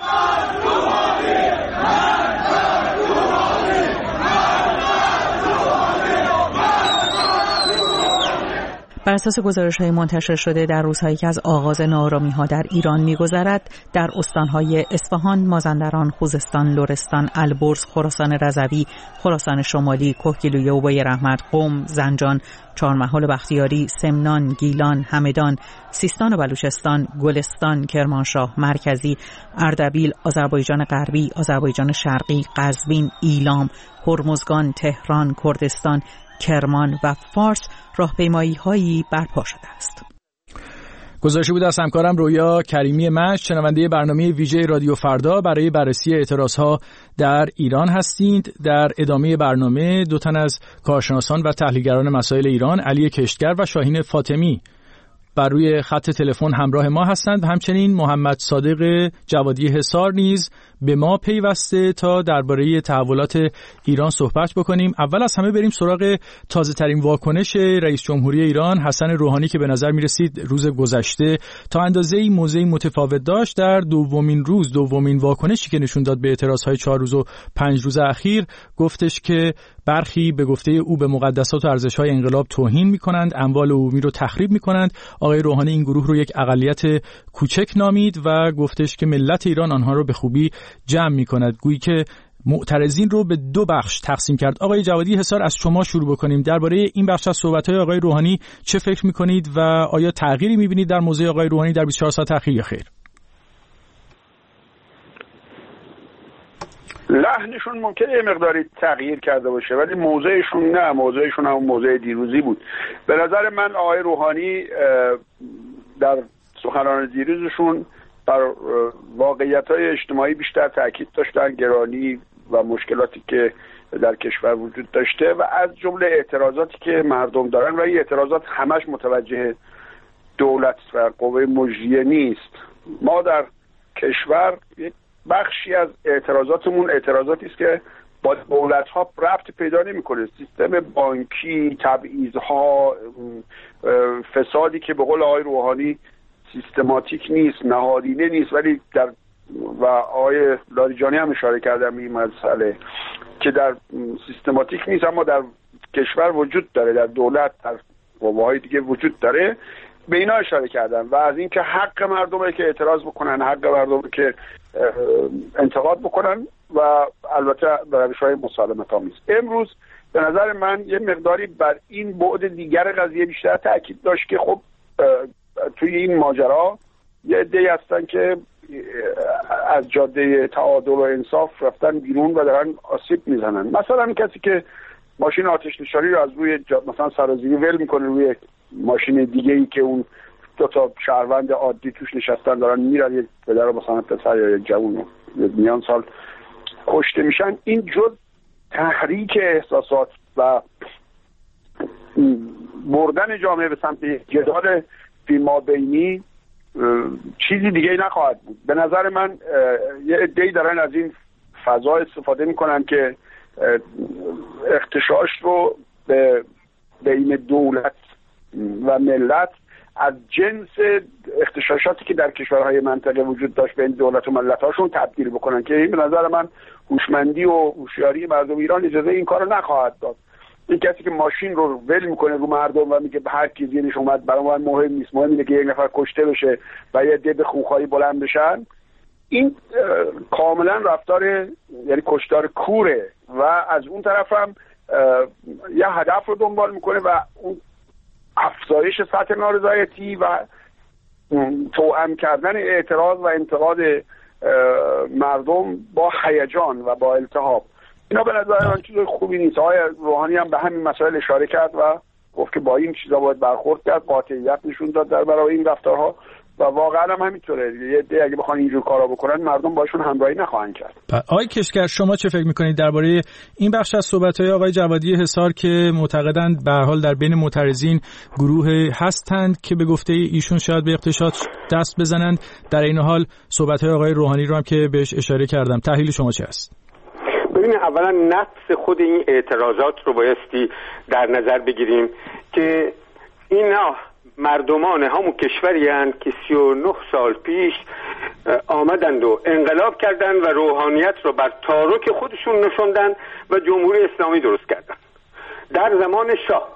بر اساس گزارش‌های منتشر شده در روزهایی که از آغاز ناآرامی‌ها در ایران می‌گذرد، در استان‌های اصفهان، مازندران، خوزستان، لرستان، البرز، خراسان رضوی، خراسان شمالی، کهگیلویه و بوی رحمت، قم، زنجان، چهارمحال و بختیاری، سمنان، گیلان، همدان، سیستان و بلوچستان، گلستان، کرمانشاه، مرکزی، اردبیل، آذربایجان غربی، آذربایجان شرقی، قزوین، ایلام، هرمزگان، تهران، کردستان، کرمان و فارس راهپیمایی‌هایی برپا شده است. گزارشی بود از همکارم رویا کریمی مشت. شنونده برنامه ویژه رادیو فردا برای بررسی اعتراضها در ایران هستید. در ادامه برنامه دو تن از کارشناسان و تحلیلگران مسائل ایران، علی کشتگر و شاهین فاطمی، بر روی خط تلفن همراه ما هستند و همچنین محمد صادق جوادی حصار نیز به ما پیوسته تا درباره تحولات ایران صحبت بکنیم. اول از همه بریم سراغ تازه ترین واکنش رئیس جمهوری ایران حسن روحانی که به نظر می رسید روز گذشته تا اندازه‌ای موضعی متفاوت داشت. در دومین روز، دومین واکنشی که نشون داد به اعتراضهای چهار روز و پنج روز اخیر، گفتش که برخی به گفته او به مقدسات و ارزش‌های انقلاب توهین می‌کنند، اموال عمومی رو تخریب می‌کنند. آقای روحانی این گروه رو یک اقلیت کوچک نامید و گفتش که ملت ایران آنها رو به خوبی جمع می‌کند. گویی که معترضین رو به دو بخش تقسیم کرد. آقای جوادی حصار، از شما شروع بکنیم. درباره این بخش از صحبت‌های آقای روحانی چه فکر می‌کنید و آیا تغییری می‌بینید در موضع آقای روحانی در بیست و چهار ساعت اخیر یا خیر؟ لحنشون ممکنه یه مقداری تغییر کرده باشه ولی موضعشون نه، موضعشون همون موضع دیروزی بود. به نظر من آقای روحانی در سخنان دیروزشون بر واقعیت‌های اجتماعی بیشتر تاکید داشتن، گرانی و مشکلاتی که در کشور وجود داشته و از جمله اعتراضاتی که مردم دارن و این اعتراضات همش متوجه دولت و قوه مجریه نیست. ما در کشور یک بخشی از اعتراضاتمون اعتراضاتی است که با دولت ها ربط پیدا نمیکنه. سیستم بانکی، تبعیض‌ها، فسادی که به قول آقای روحانی سیستماتیک نیست، نهادینه نیست، ولی در و آقای لاریجانی هم اشاره کردن به این مسئله که در سیستماتیک نیست اما در کشور وجود داره، در دولت، در قوه‌های دیگه وجود داره، به اینا اشاره کردن و از اینکه حق مردمه که اعتراض بکنن، حق مردمه که انتقاد بکنن و البته به روش‌های مسالمت‌آمیز. امروز به نظر من یه مقداری بر این بعد دیگر قضیه بیشتر تاکید داشت که خب توی این ماجرا یه عده‌ای هستن که از جاده تعادل و انصاف رفتن بیرون و دارن آسیب میزنن. مثلا کسی که ماشین آتش نشانی رو از روی مثلا سرازیری ول میکنه روی ماشین دیگه ای که اون دو تا شهروند عادی توش نشستن دارن میرن، یک پدر مثلا پسر یا جوون میان سال کشته میشن، این جز تحریک احساسات و بردن جامعه به سمت جدال فیمابینی چیزی دیگه نخواهد بود. به نظر من یه عده‌ای دارن از این فضا استفاده میکنن که اختشاش رو به بین دولت و ملت از جنس اختشاشاتی که در کشورهای منطقه وجود داشت بین دولت و ملت‌هاشون تبدیل بکنن که این به نظر من هوشمندی و هوشیاری مردم ایران اجازه این کارو نخواهد داد. این کسی که ماشین رو ول میکنه رو مردم و میگه به هر کی زیرش اومد برای من مهم نیست، مهم اینه که یک نفر کشته بشه و یه عده خونخواری بلند بشن، این کاملا رفتار یعنی کشتار کوره و از اون طرف هم یه هدف رو دنبال میکنه و اون افزایش سطح نارضایتی و توأم کردن اعتراض و انتقاد مردم با هیجان و با التهاب. اینا به نظر من چیز خوبی نیست. آقای روحانی هم به همین مسائل اشاره کرد و گفت که با این چیزا باید برخورد کرد، قاطعیت نشون داد در برای این رفتارها و واقعا هم همینطوره. یه عده اگه بخوان اینجور کارا بکنن مردم باشون همراهی نخواهند کرد. آقای کشکر شما چه فکر میکنید درباره این بخش از صحبت‌های آقای جوادی حصار که معتقدند به هر حال در بین معترضین گروه هستند که به گفته ایشون شاید به اغتشاش دست بزنند، در این حال صحبت‌های آقای روحانی رو هم که بهش اشاره کردم، تحلیل شما چه است؟ ببینید اولا نفس خود این اعتراضات رو بایستی در نظر بگیریم که اینا مردمان همون کشوری هستند که سی و نه سال پیش آمدند و انقلاب کردند و روحانیت رو بر تارک خودشون نشوندن و جمهوری اسلامی درست کردند در زمان شاه.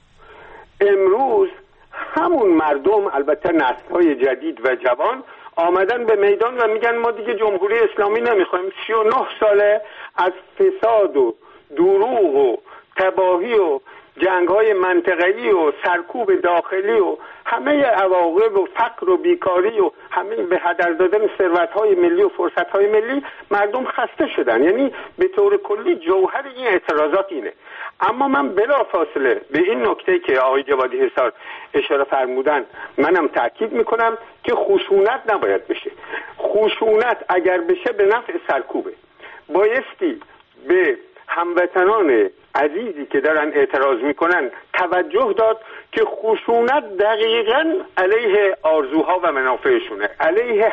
امروز همون مردم، البته نسل‌های جدید و جوان، آمدن به میدان و میگن ما دیگه جمهوری اسلامی نمیخوایم. سی و نه ساله از فساد و دروغ و تباهی و جنگ‌های منطقه‌ای و سرکوب داخلی و همه عواقب و فقر و بیکاری و همه به هدر دادن ثروت‌های ملی و فرصت‌های ملی مردم خسته شدن. یعنی به طور کلی جوهر این اعتراضات اینه. اما من بلافاصله به این نکته که آقای جوادی حصار اشاره فرمودن منم تاکید میکنم که خشونت نباید بشه. خشونت اگر بشه به نفع سرکوبه. بایستی به هموطنان عزیزی که دارن اعتراض میکنن توجه داد که خشونت دقیقاً علیه آرزوها و منافعشونه، علیه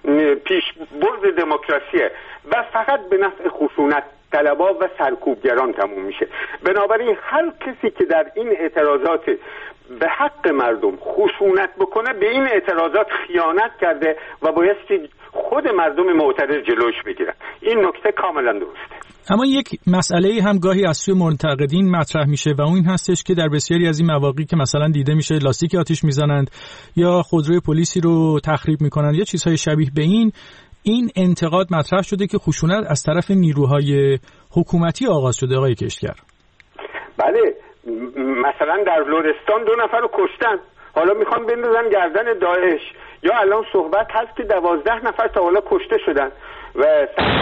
پیشبرد دموکراسیه و فقط به نفع خشونت طلبا و سرکوبگران تموم میشه. بنابراین هر کسی که در این اعتراضات به حق مردم خشونت بکنه به این اعتراضات خیانت کرده و بایستی خود مردم معترض جلوش بگیرن. این نکته کاملا درسته. اما یک مسئله هم گاهی از سوی منتقدین مطرح میشه و اون هستش که در بسیاری از این مواقعی که مثلا دیده میشه لاستیک آتش میزنند یا خودروی پلیسی رو تخریب میکنند یا چیزهای شبیه به این، این انتقاد مطرح شده که خشونت از طرف نیروهای حکومتی آغاز شده. آقای کشکر بله، مثلا در لرستان دو نفر رو کشتن، حالا میخوان بندازن گردن داعش، یا الان صحبت هست که دوازده نفر تا حالا کشته شدن و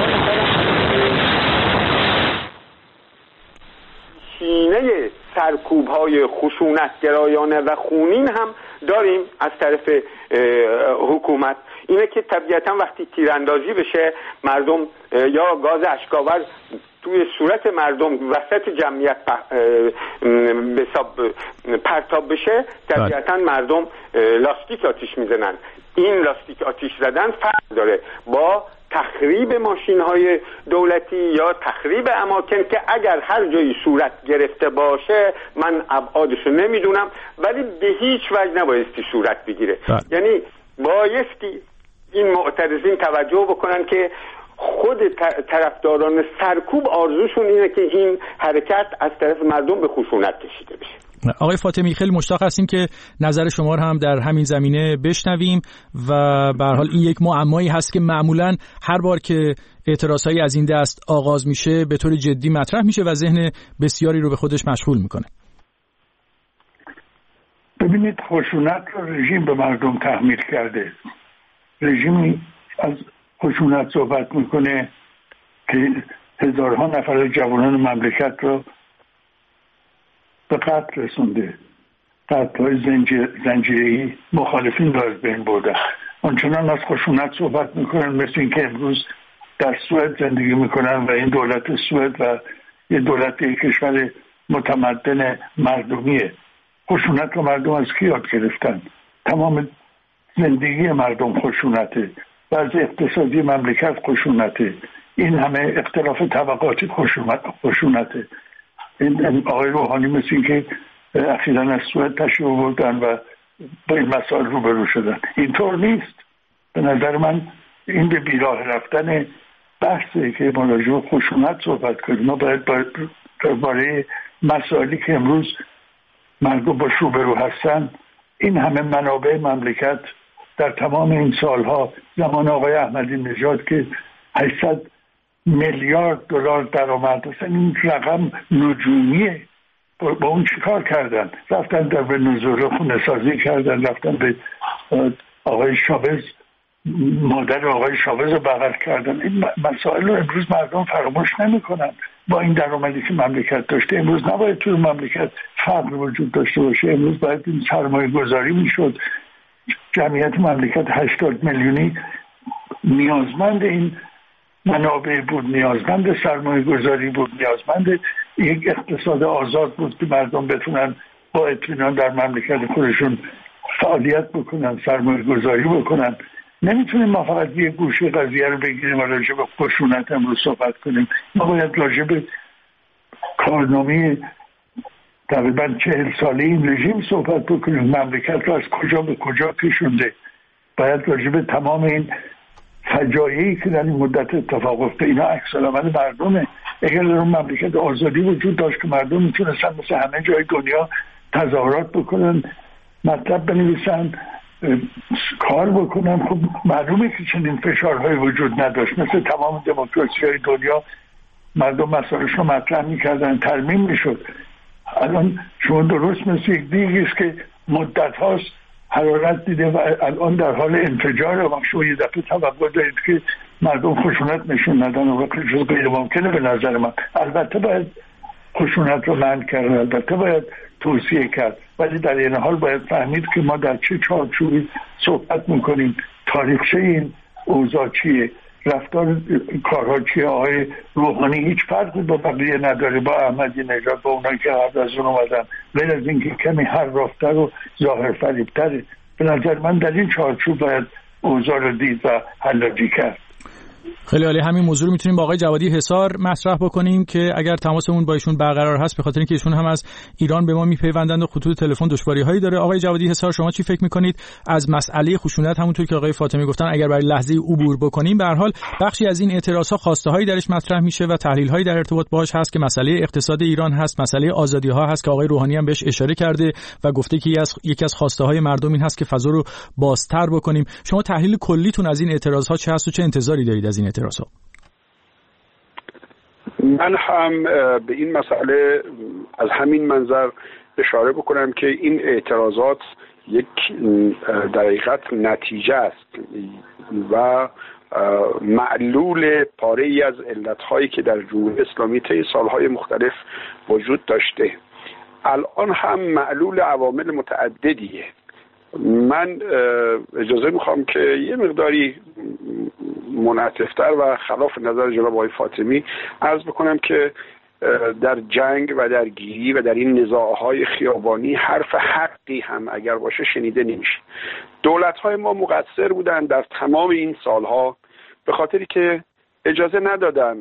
سینه سرکوب های خشونت گرایانه و خونین هم داریم از طرف حکومت. اینه که طبیعتا وقتی تیراندازی بشه مردم یا گاز اشک‌آور توی صورت مردم وسط جمعیت به حساب پرتاب بشه، طبیعتا مردم لاستیک آتش میزنن. این لاستیک آتش زدن فرق داره با تخریب ماشین‌های دولتی یا تخریب اماکن که اگر هر جایی صورت گرفته باشه، من ابعادشو نمیدونم، ولی به هیچ وجه نبایستی صورت بگیره. یعنی بایستی این معترضین توجه بکنن که خود طرفداران سرکوب آرزوشون اینه که این حرکت از طرف مردم به خشونت کشیده بشه. آقای فاطمی خیلی مشتاق هستیم که نظر شما رو هم در همین زمینه بشنویم و به هر حال این یک معمایی هست که معمولاً هر بار که اعتراضایی از این دست آغاز میشه به طور جدی مطرح میشه و ذهن بسیاری رو به خودش مشغول میکنه. ببینید، خشونت رو رژیم به مردم تحمیل کرده. رژیمی از خشونت صحبت میکنه که هزارها نفر جوانان مملکت رو به قتل رسونده، قتل‌های زنجیره‌ای مخالفین رو از بین برده. آنچنان از خشونت صحبت میکنن مثل این که امروز در سوئد زندگی میکنن و این دولت سوئد و یه دولت یه کشور متمدن مردمیه. خشونت رو مردم از کی یاد گرفتن؟ تمام زندگی مردم خشونته، وضع اقتصادی مملکت خشونته، این همه اختلاف طبقاتی خشونته. این آقای روحانی مثل این که اخیراً از سوئد تشریف آوردن و با این مسائل روبرو شدن. اینطور نیست. به نظر من این به بیراه رفتن بحثه که ما راجع به خشونت صحبت کنیم. ما باید برای مسائلی که امروز مردم با روبرو هستن، این همه منابع مملکت در تمام این سالها، زمان آقای احمدی نژاد که هشتصد میلیارد دلار درآمد، اصلا این رقم نجومیه. با اون چیکار کردن؟ رفتن در ونزوئلا خونه سازی کردن، رفتن به آقای شاوز، مادر آقای شاوز رو بغل کردن. این مسائل رو امروز مردم فراموش نمی‌کنن. با این درآمدی که مملکت داشته، امروز نباید توی مملکت فقر وجود داشته باشه. امروز باید این سرمایه گذاری میشد. جمعیت مملکت هشتاد میلیونی نیازمند این منابع بود، نیازمند سرمایه گذاری بود، نیازمند یک اقتصاد آزاد بود که مردم بتونن با اطمینان در مملکت خودشون فعالیت بکنن، سرمایه گذاری بکنن. نمیتونیم ما فقط یک گوشه قضیه رو بگیریم و راجع به خشونت امروز صحبت کنیم. ما باید راجع به کارنامه تقریبا چهل ساله این رژیم صحبت بکنیم. مملکت رو از کجا به کجا کشونده. باید راجع به تمام این فجایعی که در این مدت اتفاق افتاده، اینا عکس العمل مردمه. اگر در اون مملکت آزادی وجود داشت که مردم میتونستن مثل همه جای دنیا تظاهرات بکنن، مطلب بنویسن، کار بکنن، خب معلومه که چنین فشارهای وجود نداشت. مثل تمام دموکراسی‌های دنیا مردم مسائلش رو مطرح میکردن، ترمیم میشد. الان شما درست مثل یک دیگی است که مدت هاست حرارت دیده و الان در حال انفجاره و شما یه دفعه توقع دارید که مردم خشونت نشون ندن و جز غیر ممکنه به نظر من. البته باید خشونت رو منع کرد، البته باید توصیه کرد، ولی در این حال باید فهمید که ما در چه چارچوبی صحبت میکنیم، تاریخچه این اوضاع چیه، رفتار کارها چیه. آقای روحانی هیچ فرقی با بقیه نداره، با احمدی نژاد، با اونایی که قبل از اون اومدن، غیر از اینکه کمی حراف‌تر و ظاهر فریب‌تره. به نظر من در این چارچوب باید اوضاع رو دید و حلاجی کرد. خیلی عالی. همین موضوع رو میتونیم با آقای جوادی حصار مطرح بکنیم که اگر تماسمون با ایشون برقرار هست، به خاطر اینکه ایشون هم از ایران به ما میپیوندند و خطوط تلفن دشواری‌هایی داره. آقای جوادی حصار، شما چی فکر میکنید از مسئله خشونت؟ همونطور که آقای فاطمی گفتن اگر برای لحظه عبور بکنیم، به هر حال بخشی از این اعتراضها خواسته درش مطرح میشه و تحلیل‌هایی در ارتباط باهاش هست که مسئله اقتصاد ایران هست، مسئله آزادی‌ها هست که آقای روحانی هم بهش اشاره کرده و گفته که یکی از خواسته‌های مردم این هست که فضا رو بازتر بکنیم. شما تحلیل کلیتون از این اعتراضها چه هست و چه انتظاری دارید از این اعتراضها؟ من هم به این مسئله از همین منظر اشاره بکنم که این اعتراضات یک در حقیقت نتیجه است و معلول پاره ای از علتهایی که در جمهوری اسلامی طی سالهای مختلف وجود داشته. الان هم معلول عوامل متعددیه. من اجازه میخوام که یه مقداری منعطف‌تر و خلاف نظر جناب آقای فاطمی عرض بکنم که در جنگ و در گیری و در این نزاعهای خیابانی حرف حقی هم اگر باشه شنیده نمیشه. دولت‌های ما مقصر بودن در تمام این سالها به خاطری که اجازه ندادن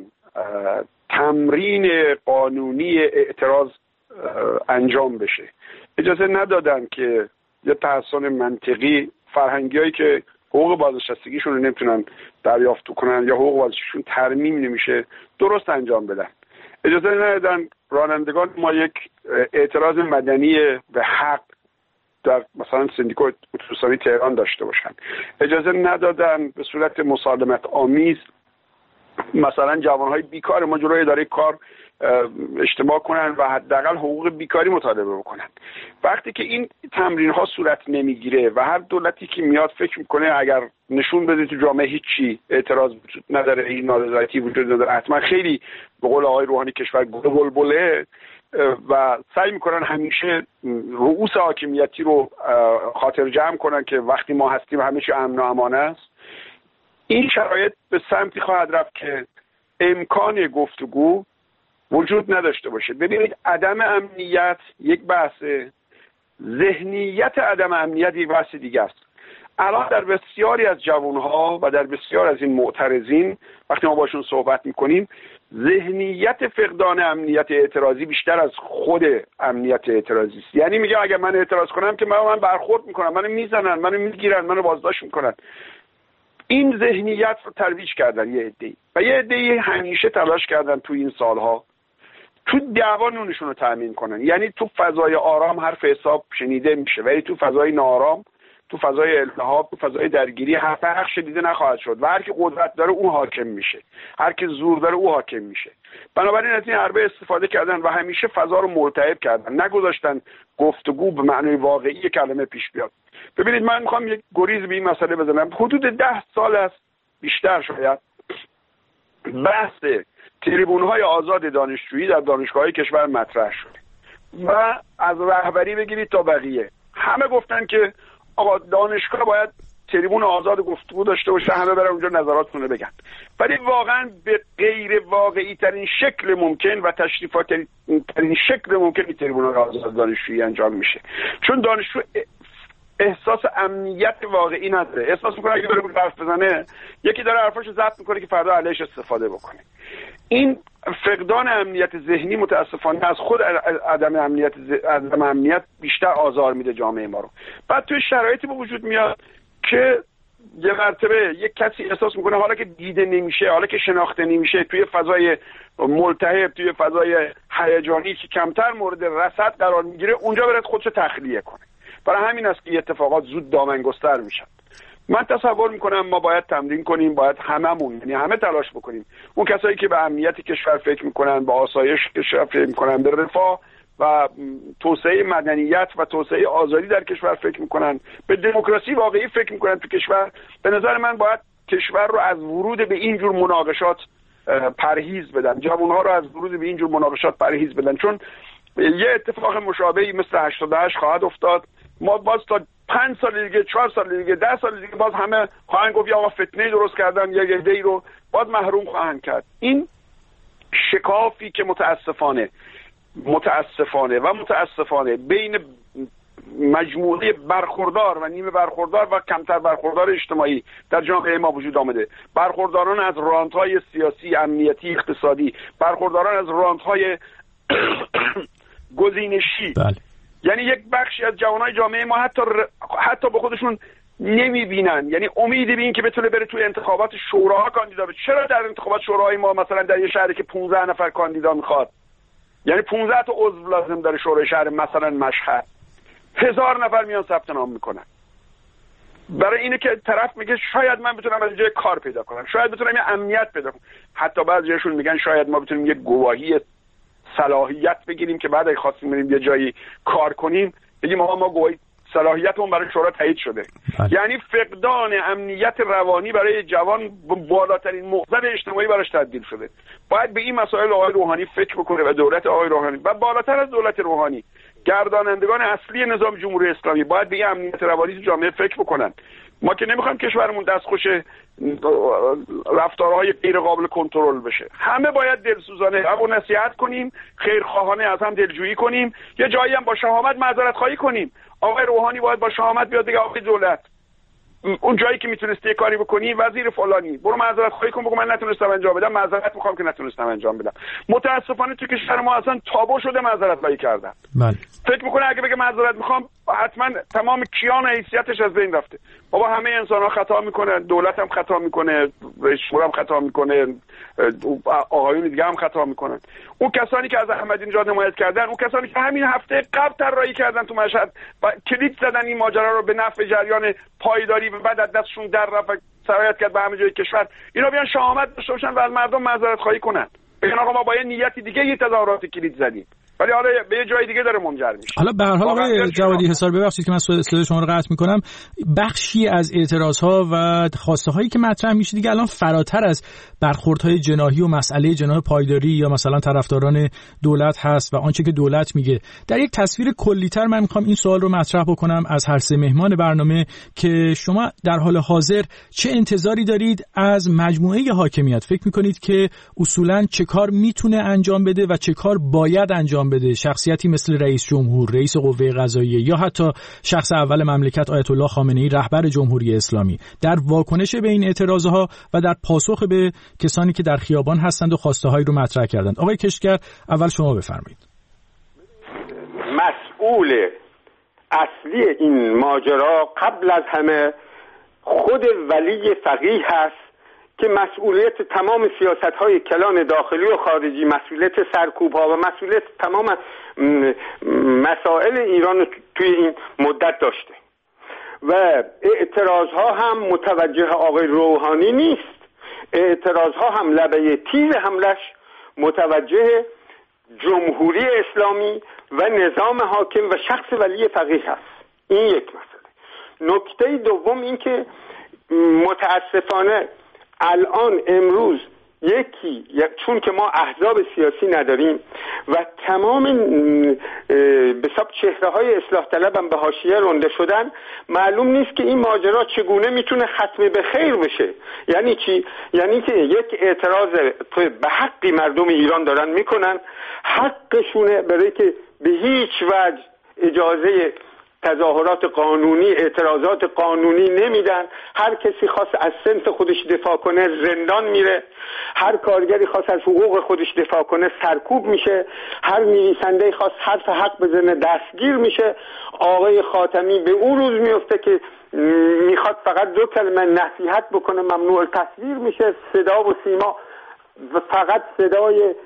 تمرین قانونی اعتراض انجام بشه، اجازه ندادن که یه تحسن منطقی فرهنگیایی که حقوق بازنشستگیشون رو نمیتونن دریافت کنن یا حقوق بازنشستگیشون ترمیم نمیشه درست انجام بدن، اجازه ندادن رانندگان ما یک اعتراض مدنی به حق در مثلا سندیکای اتوبوسرانی تهران داشته باشن، اجازه ندادن به صورت مسالمت آمیز مثلا جوانهای بیکار ما جلوی اداره کار اجتماع کنن و حداقل حقوق بیکاری مطالبه بکنن. وقتی که این تمرین ها صورت نمیگیره و هر دولتی که میاد فکر میکنه اگر نشون بده تو جامعه هیچی اعتراض وجود نداره، این نارضایتی وجود نداره، حتما خیلی به قول آقای روحانی کشور گل بلبله و سعی میکنن همیشه رؤوس حاکمیتی رو خاطر جمع کنن که وقتی ما هستیم همه چی امن و امان است. این شرایط به سمتی خواهد رفت که امکان گفتگو وجود نداشته باشه. ببینید عدم امنیت یک بحثه، ذهنیت عدم امنیت یک بحث دیگه است. الان در بسیاری از جوانها و در بسیار از این معترضین وقتی ما باشون صحبت میکنیم ذهنیت فقدان امنیت اعتراضی بیشتر از خود امنیت اعتراضی است. یعنی میگه اگر من اعتراض کنم که من من برخورد میکنم، منو میزنن، منو میگیرن، منو بازداشت میکنن. این ذهنیت رو ترویج کردن یه عده‌ای و یه عده‌ای همیشه تلاش کردن تو این سالها تو دعوا نونشون رو تامین کنن. یعنی تو فضای آرام حرف حساب شنیده میشه ولی تو فضای ناآرام، تو فضای التهاب، تو فضای درگیری حرف حق شنیده نخواهد شد و هر کی قدرت داره اون حاکم میشه، هر کی زور داره اون حاکم میشه. بنابراین از این حربه استفاده کردن و همیشه فضا رو ملتهب کردن، نگذاشتن گفتگو به معنای واقعی کلمه پیش بیاد. ببینید من میخوام یک گریز به این مسئله بزنم. حدود ده سال است، بیشتر شاید، بحث تریبون‌های آزاد دانشجویی در دانشگاه‌های کشور مطرح شد و از رهبری بگیرید تا بقیه همه گفتن که آقا دانشگاه باید تریبون آزاد گفتگو داشته باشه، همه برن اونجا نظراتشون رو بگن. ولی واقعا به غیر واقعی ترین شکل ممکن و تشریفات ترین شکل ممکن تریبون آزاد دانشجویی انجام میشه، چون دانشجو احساس امنیت واقعی نداره. احساس میکنه اگه بره حرف بزنه یکی داره حرفاشو ضبط میکنه که فردا علیهش استفاده بکنه. این فقدان امنیت ذهنی متاسفانه از خود عدم امنیت عدم امنیت بیشتر آزار میده جامعه ما رو. بعد توی شرایطی به وجود میاد که یه مرتبه یک کسی احساس میکنه حالا که دیده نمیشه، حالا که شناخته نمیشه، توی فضای ملتهب، توی فضای هیجانی که کمتر مورد رصد قرار میگیره، اونجا برات خودشو تخلیه کنه. برای همین است که اتفاقات زود دامنگستر میشن. من تصور میکنم ما باید تمرین کنیم، باید هممون، یعنی همه تلاش بکنیم. اون کسایی که به امنیت کشور فکر میکنن، به آسایش کشور فکر میکنن، به رفاه و توسعه مدنیت و توسعه آزادی در کشور فکر میکنن، به دموکراسی واقعی فکر میکنن تو کشور، به نظر من باید کشور رو از ورود به این جور مناقشات پرهیز بدن، جوانها رو از ورود به این جور مناقشات پرهیز بدن، چون یه اتفاق مشابهی مثل هشتاد و هشت خواهد افتاد. ما باز تا پنج سال دیگه، چهار سال دیگه، ده سال دیگه باز همه خواهند گفت یا فتنه درست کردن یا یه عده‌ای رو باز محروم خواهند کرد. این شکافی که متاسفانه متاسفانه و متاسفانه بین مجموعه برخوردار و نیمه برخوردار و کمتر برخوردار اجتماعی در جامعه ما وجود آمده، برخورداران از رانت‌های سیاسی، امنیتی، اقتصادی، برخورداران از رانت‌های گزینشی. بله. یعنی یک بخشی از جوانای جامعه ما حتی ر... حتی به خودشون نمیبینن، یعنی امیدی به این که بتونه بره توی انتخابات شوراها کاندیدا بشه. چرا در انتخابات شوراهای ما مثلا در یه شهری که پانزده نفر کاندیدا میخواد، یعنی پانزده تا عضو لازم داره شورای شهر مثلا مشهد، هزار نفر میان ثبت نام میکنن برای اینه که طرف میگه شاید من بتونم از جای کار پیدا کنم، شاید بتونم یه امنیت پیدا کنم. حتی بعضیاشون میگن شاید ما بتونیم یه گواهی صلاحیت بگیریم که بعد اگه خواستیم بریم یه جایی کار کنیم بگیم آقا ما گواهی صلاحیتمون برای شورا تایید شده. بله. یعنی فقدان امنیت روانی برای جوان بالاترین مخزن اجتماعی براش تبدیل شده. باید به این مسائل آقای روحانی فکر بکنه و دولت آقای روحانی و بالاتر از دولت روحانی گردانندگان اصلی نظام جمهوری اسلامی باید به این امنیت روانی جامعه فکر بکنن. ما که نمیخوایم کشورمون دستخوش رفتارهای غیر قابل کنترل بشه. همه باید دلسوزانه همون نصیحت کنیم، خیرخواهانه از هم دلجویی کنیم، یه جایی هم با شهامت معذرت خواهی کنیم. آقای روحانی باید با شهامت بیاد بگه آقای دولت اون جایی که میتونستی کاری بکنی وزیر فلانی برو معذرت خواهی کن بگو من نتونستم انجام بدم، معذرت میخوام که نتونستم انجام بدم. متاسفانه تو کشور ما اصلا تابو شده معذرت خواهی کردن. بله. فکر میکنه اگه بگه معذرت میخوام حتما تمام کیان حیثیتش از بین رفته. بابا همه انسان‌ها خطا میکنن، دولت هم خطا میکنه، رئیس جمهور هم خطا میکنه، آقایون دیگه هم خطا میکنن. اون کسانی که از احمدی نژاد حمایت کردن، اون کسانی که همین هفته قبل طراحی کردن تو مشهد و کلید زدن این ماجرا رو به نفع جریان پایداری و بعد از دستشون در رفت و سرایت کرد به همه جای کشور، اینا بیان شهامت داشته باشن و از مردم معذرت خواهی کنن. بگن آقا ما با یه نیتی دیگه یه تظاهرات کلید زدیم، ولی حالا به یه جای دیگه داره منجر میشه. حالا به هر حال آقای جوادی حسار، ببخشید که من صدای شما رو قطع میکنم، بخشی از اعتراضها و خواسته هایی که مطرح میشه دیگه الان فراتر از برخوردهای جناحی و مسئله جناح پایداری یا مثلا طرفداران دولت هست و آنچه که دولت میگه. در یک تصویر کلی‌تر من میخوام این سوال رو مطرح بکنم از هر سه مهمان برنامه که شما در حال حاضر چه انتظاری دارید از مجموعه حاکمیت؟ فکر میکنید که اصولاً چه کار میتونه انجام بده و چه کار باید انجام بده؟ شخصیتی مثل رئیس جمهور، رئیس قوه قضاییه یا حتی شخص اول مملکت آیت الله خامنه‌ای رهبر جمهوری اسلامی در واکنش به این اعتراضها و در پاسخ به کسانی که در خیابان هستند و خواسته‌هایی رو مطرح کردند. آقای کشتگر اول شما بفرمایید. مسئول اصلی این ماجرا قبل از همه خود ولی فقیه هست که مسئولیت تمام سیاست‌های کلان داخلی و خارجی، مسئولیت سرکوب‌ها و مسئولیت تمام مسائل ایران توی این مدت داشته و اعتراض‌ها هم متوجه آقای روحانی نیست. اعتراض‌ها هم لبه تیر حملش متوجه جمهوری اسلامی و نظام حاکم و شخص ولی فقیه هست. این یک مسئله. نکته دوم این که متاسفانه الان امروز یکی چون که ما احزاب سیاسی نداریم و تمام به حساب چهره های اصلاح طلب هم به حاشیه رانده شدن، معلوم نیست که این ماجرا چگونه میتونه ختم به خیر بشه. یعنی چی؟ یعنی که یک اعتراض به حقی مردم ایران دارن میکنن، حقشونه، برای که به هیچ وجه اجازه تظاهرات قانونی، اعتراضات قانونی نمیدن. هر کسی خواست از صنف خودش دفاع کنه زندان میره، هر کارگری خواست از حقوق خودش دفاع کنه سرکوب میشه، هر نویسنده خواست حرف حق بزنه دستگیر میشه. آقای خاتمی به اون روز میفته که میخواد فقط دو کلمه نصیحت بکنه ممنوع تصویر میشه، صدا و سیما و فقط صدای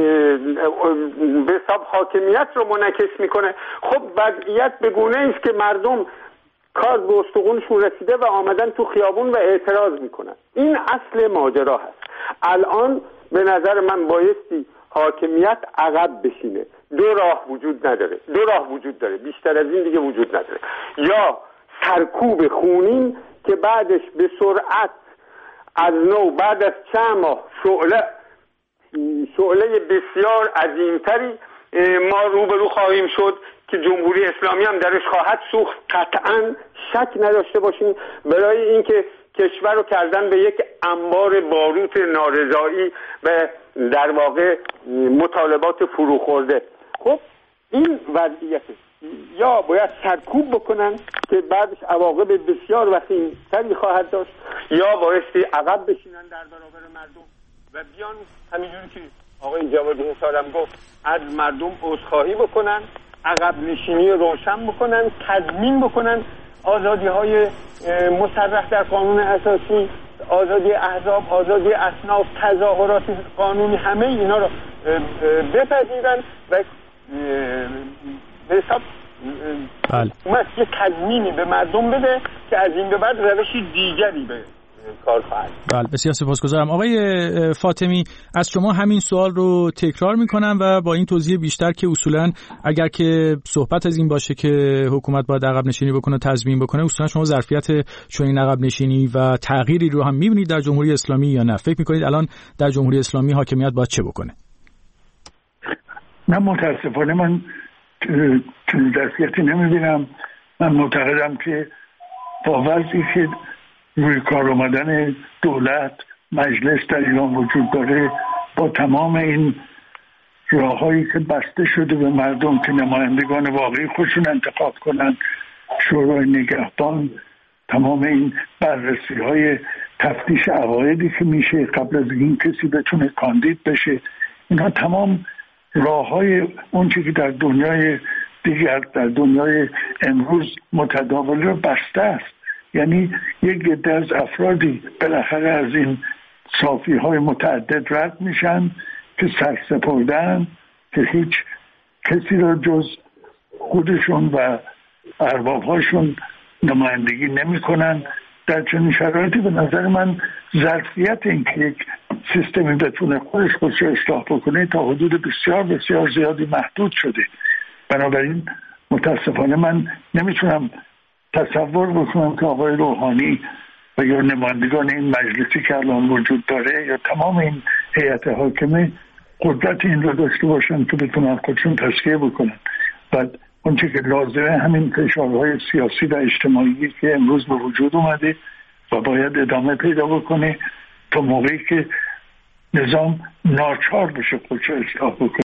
به حساب حاکمیت رو منعکس میکنه. خب وضعیت به گونه است که مردم کار به استخونشون رسیده و آمدن تو خیابون و اعتراض میکنن. این اصل ماجرا هست. الان به نظر من بایستی حاکمیت عقب بشینه. دو راه وجود نداره، دو راه وجود داره، بیشتر از این دیگه وجود نداره. یا سرکوب خونین که بعدش به سرعت از نو بعد از چند ماه شعله شعله بسیار عظیمتری ما روبرو خواهیم شد که جمهوری اسلامی هم درش خواهد سوخت. قطعا شک نداشته باشیم برای اینکه کشور رو کردن به یک انبار باروت نارضایی و در واقع مطالبات فروخورده. خب این وضعیته. یا باید سرکوب بکنن که بعدش عواقب بسیار وخیم‌تری خواهد داشت، یا بایستی عقب بشینن در برابر مردم و بیان همینجوری که آقای جوادی حسارم گفت از مردم عذرخواهی بکنن، عقب نشینی روشن بکنن، تضمین بکنن آزادی های مصرح در قانون اساسی، آزادی احزاب، آزادی اصناف، تظاهرات قانونی، همه اینا رو بپذیرن و به حساب حکومت یه تضمینی به مردم بده که از این به بعد روش دیگری به کار خواهد. بله بسیار سپاسگزارم. آقای فاطمی از شما همین سوال رو تکرار میکنم و با این توضیح بیشتر که اصولا اگر که صحبت از این باشه که حکومت باید عقب نشینی بکنه، تضمین بکنه، اصولا شما ظرفیت چنین عقب نشینی و تغییری رو هم میبینید در جمهوری اسلامی یا نه؟ فکر میکنید الان در جمهوری اسلامی حاکمیت باید چه بکنه؟ نه متاسفانه من چنین ظرفیتی نمیبینم. من معتقدم که با وضعی که روی کار آمدن دولت مجلس در ایران وجود داره، با تمام این راههایی که بسته شده به مردم که نمایندگان واقعی خودشون انتخاب کنن، شورای نگهبان تمام این بررسی های تفتیش عقایدی که میشه قبل از این کسی بتونه کاندید بشه، اینا تمام راه های اون چیزی که در دنیای دیگر در دنیای امروز متداول رو بسته است. یعنی یک عده از افرادی بالاخره از این صافی های متعدد رد میشن که سرسپردن، که هیچ کسی را جز خودشون و اربابهاشون نمایندگی نمی کنن. در چنین شرایطی به نظر من ظرفیت این که یک سیستمی بتونه خودش خودش اصلاح بکنه تا حدود بسیار بسیار زیادی محدود شده. بنابراین متاسفانه من نمیتونم تصور بکنم که آقای روحانی و یا نمایندگان این مجلسی که الان وجود داره یا تمام این هیئت حاکمه قدرت این رو داشته باشن که بتونن خودشون تسکیه بکنن. و اون چه که لازمه همین فشارهای سیاسی و اجتماعی که امروز به وجود اومده و باید ادامه پیدا بکنه تا موقعی که نظام ناچار بشه خودش اصلاح بکنه.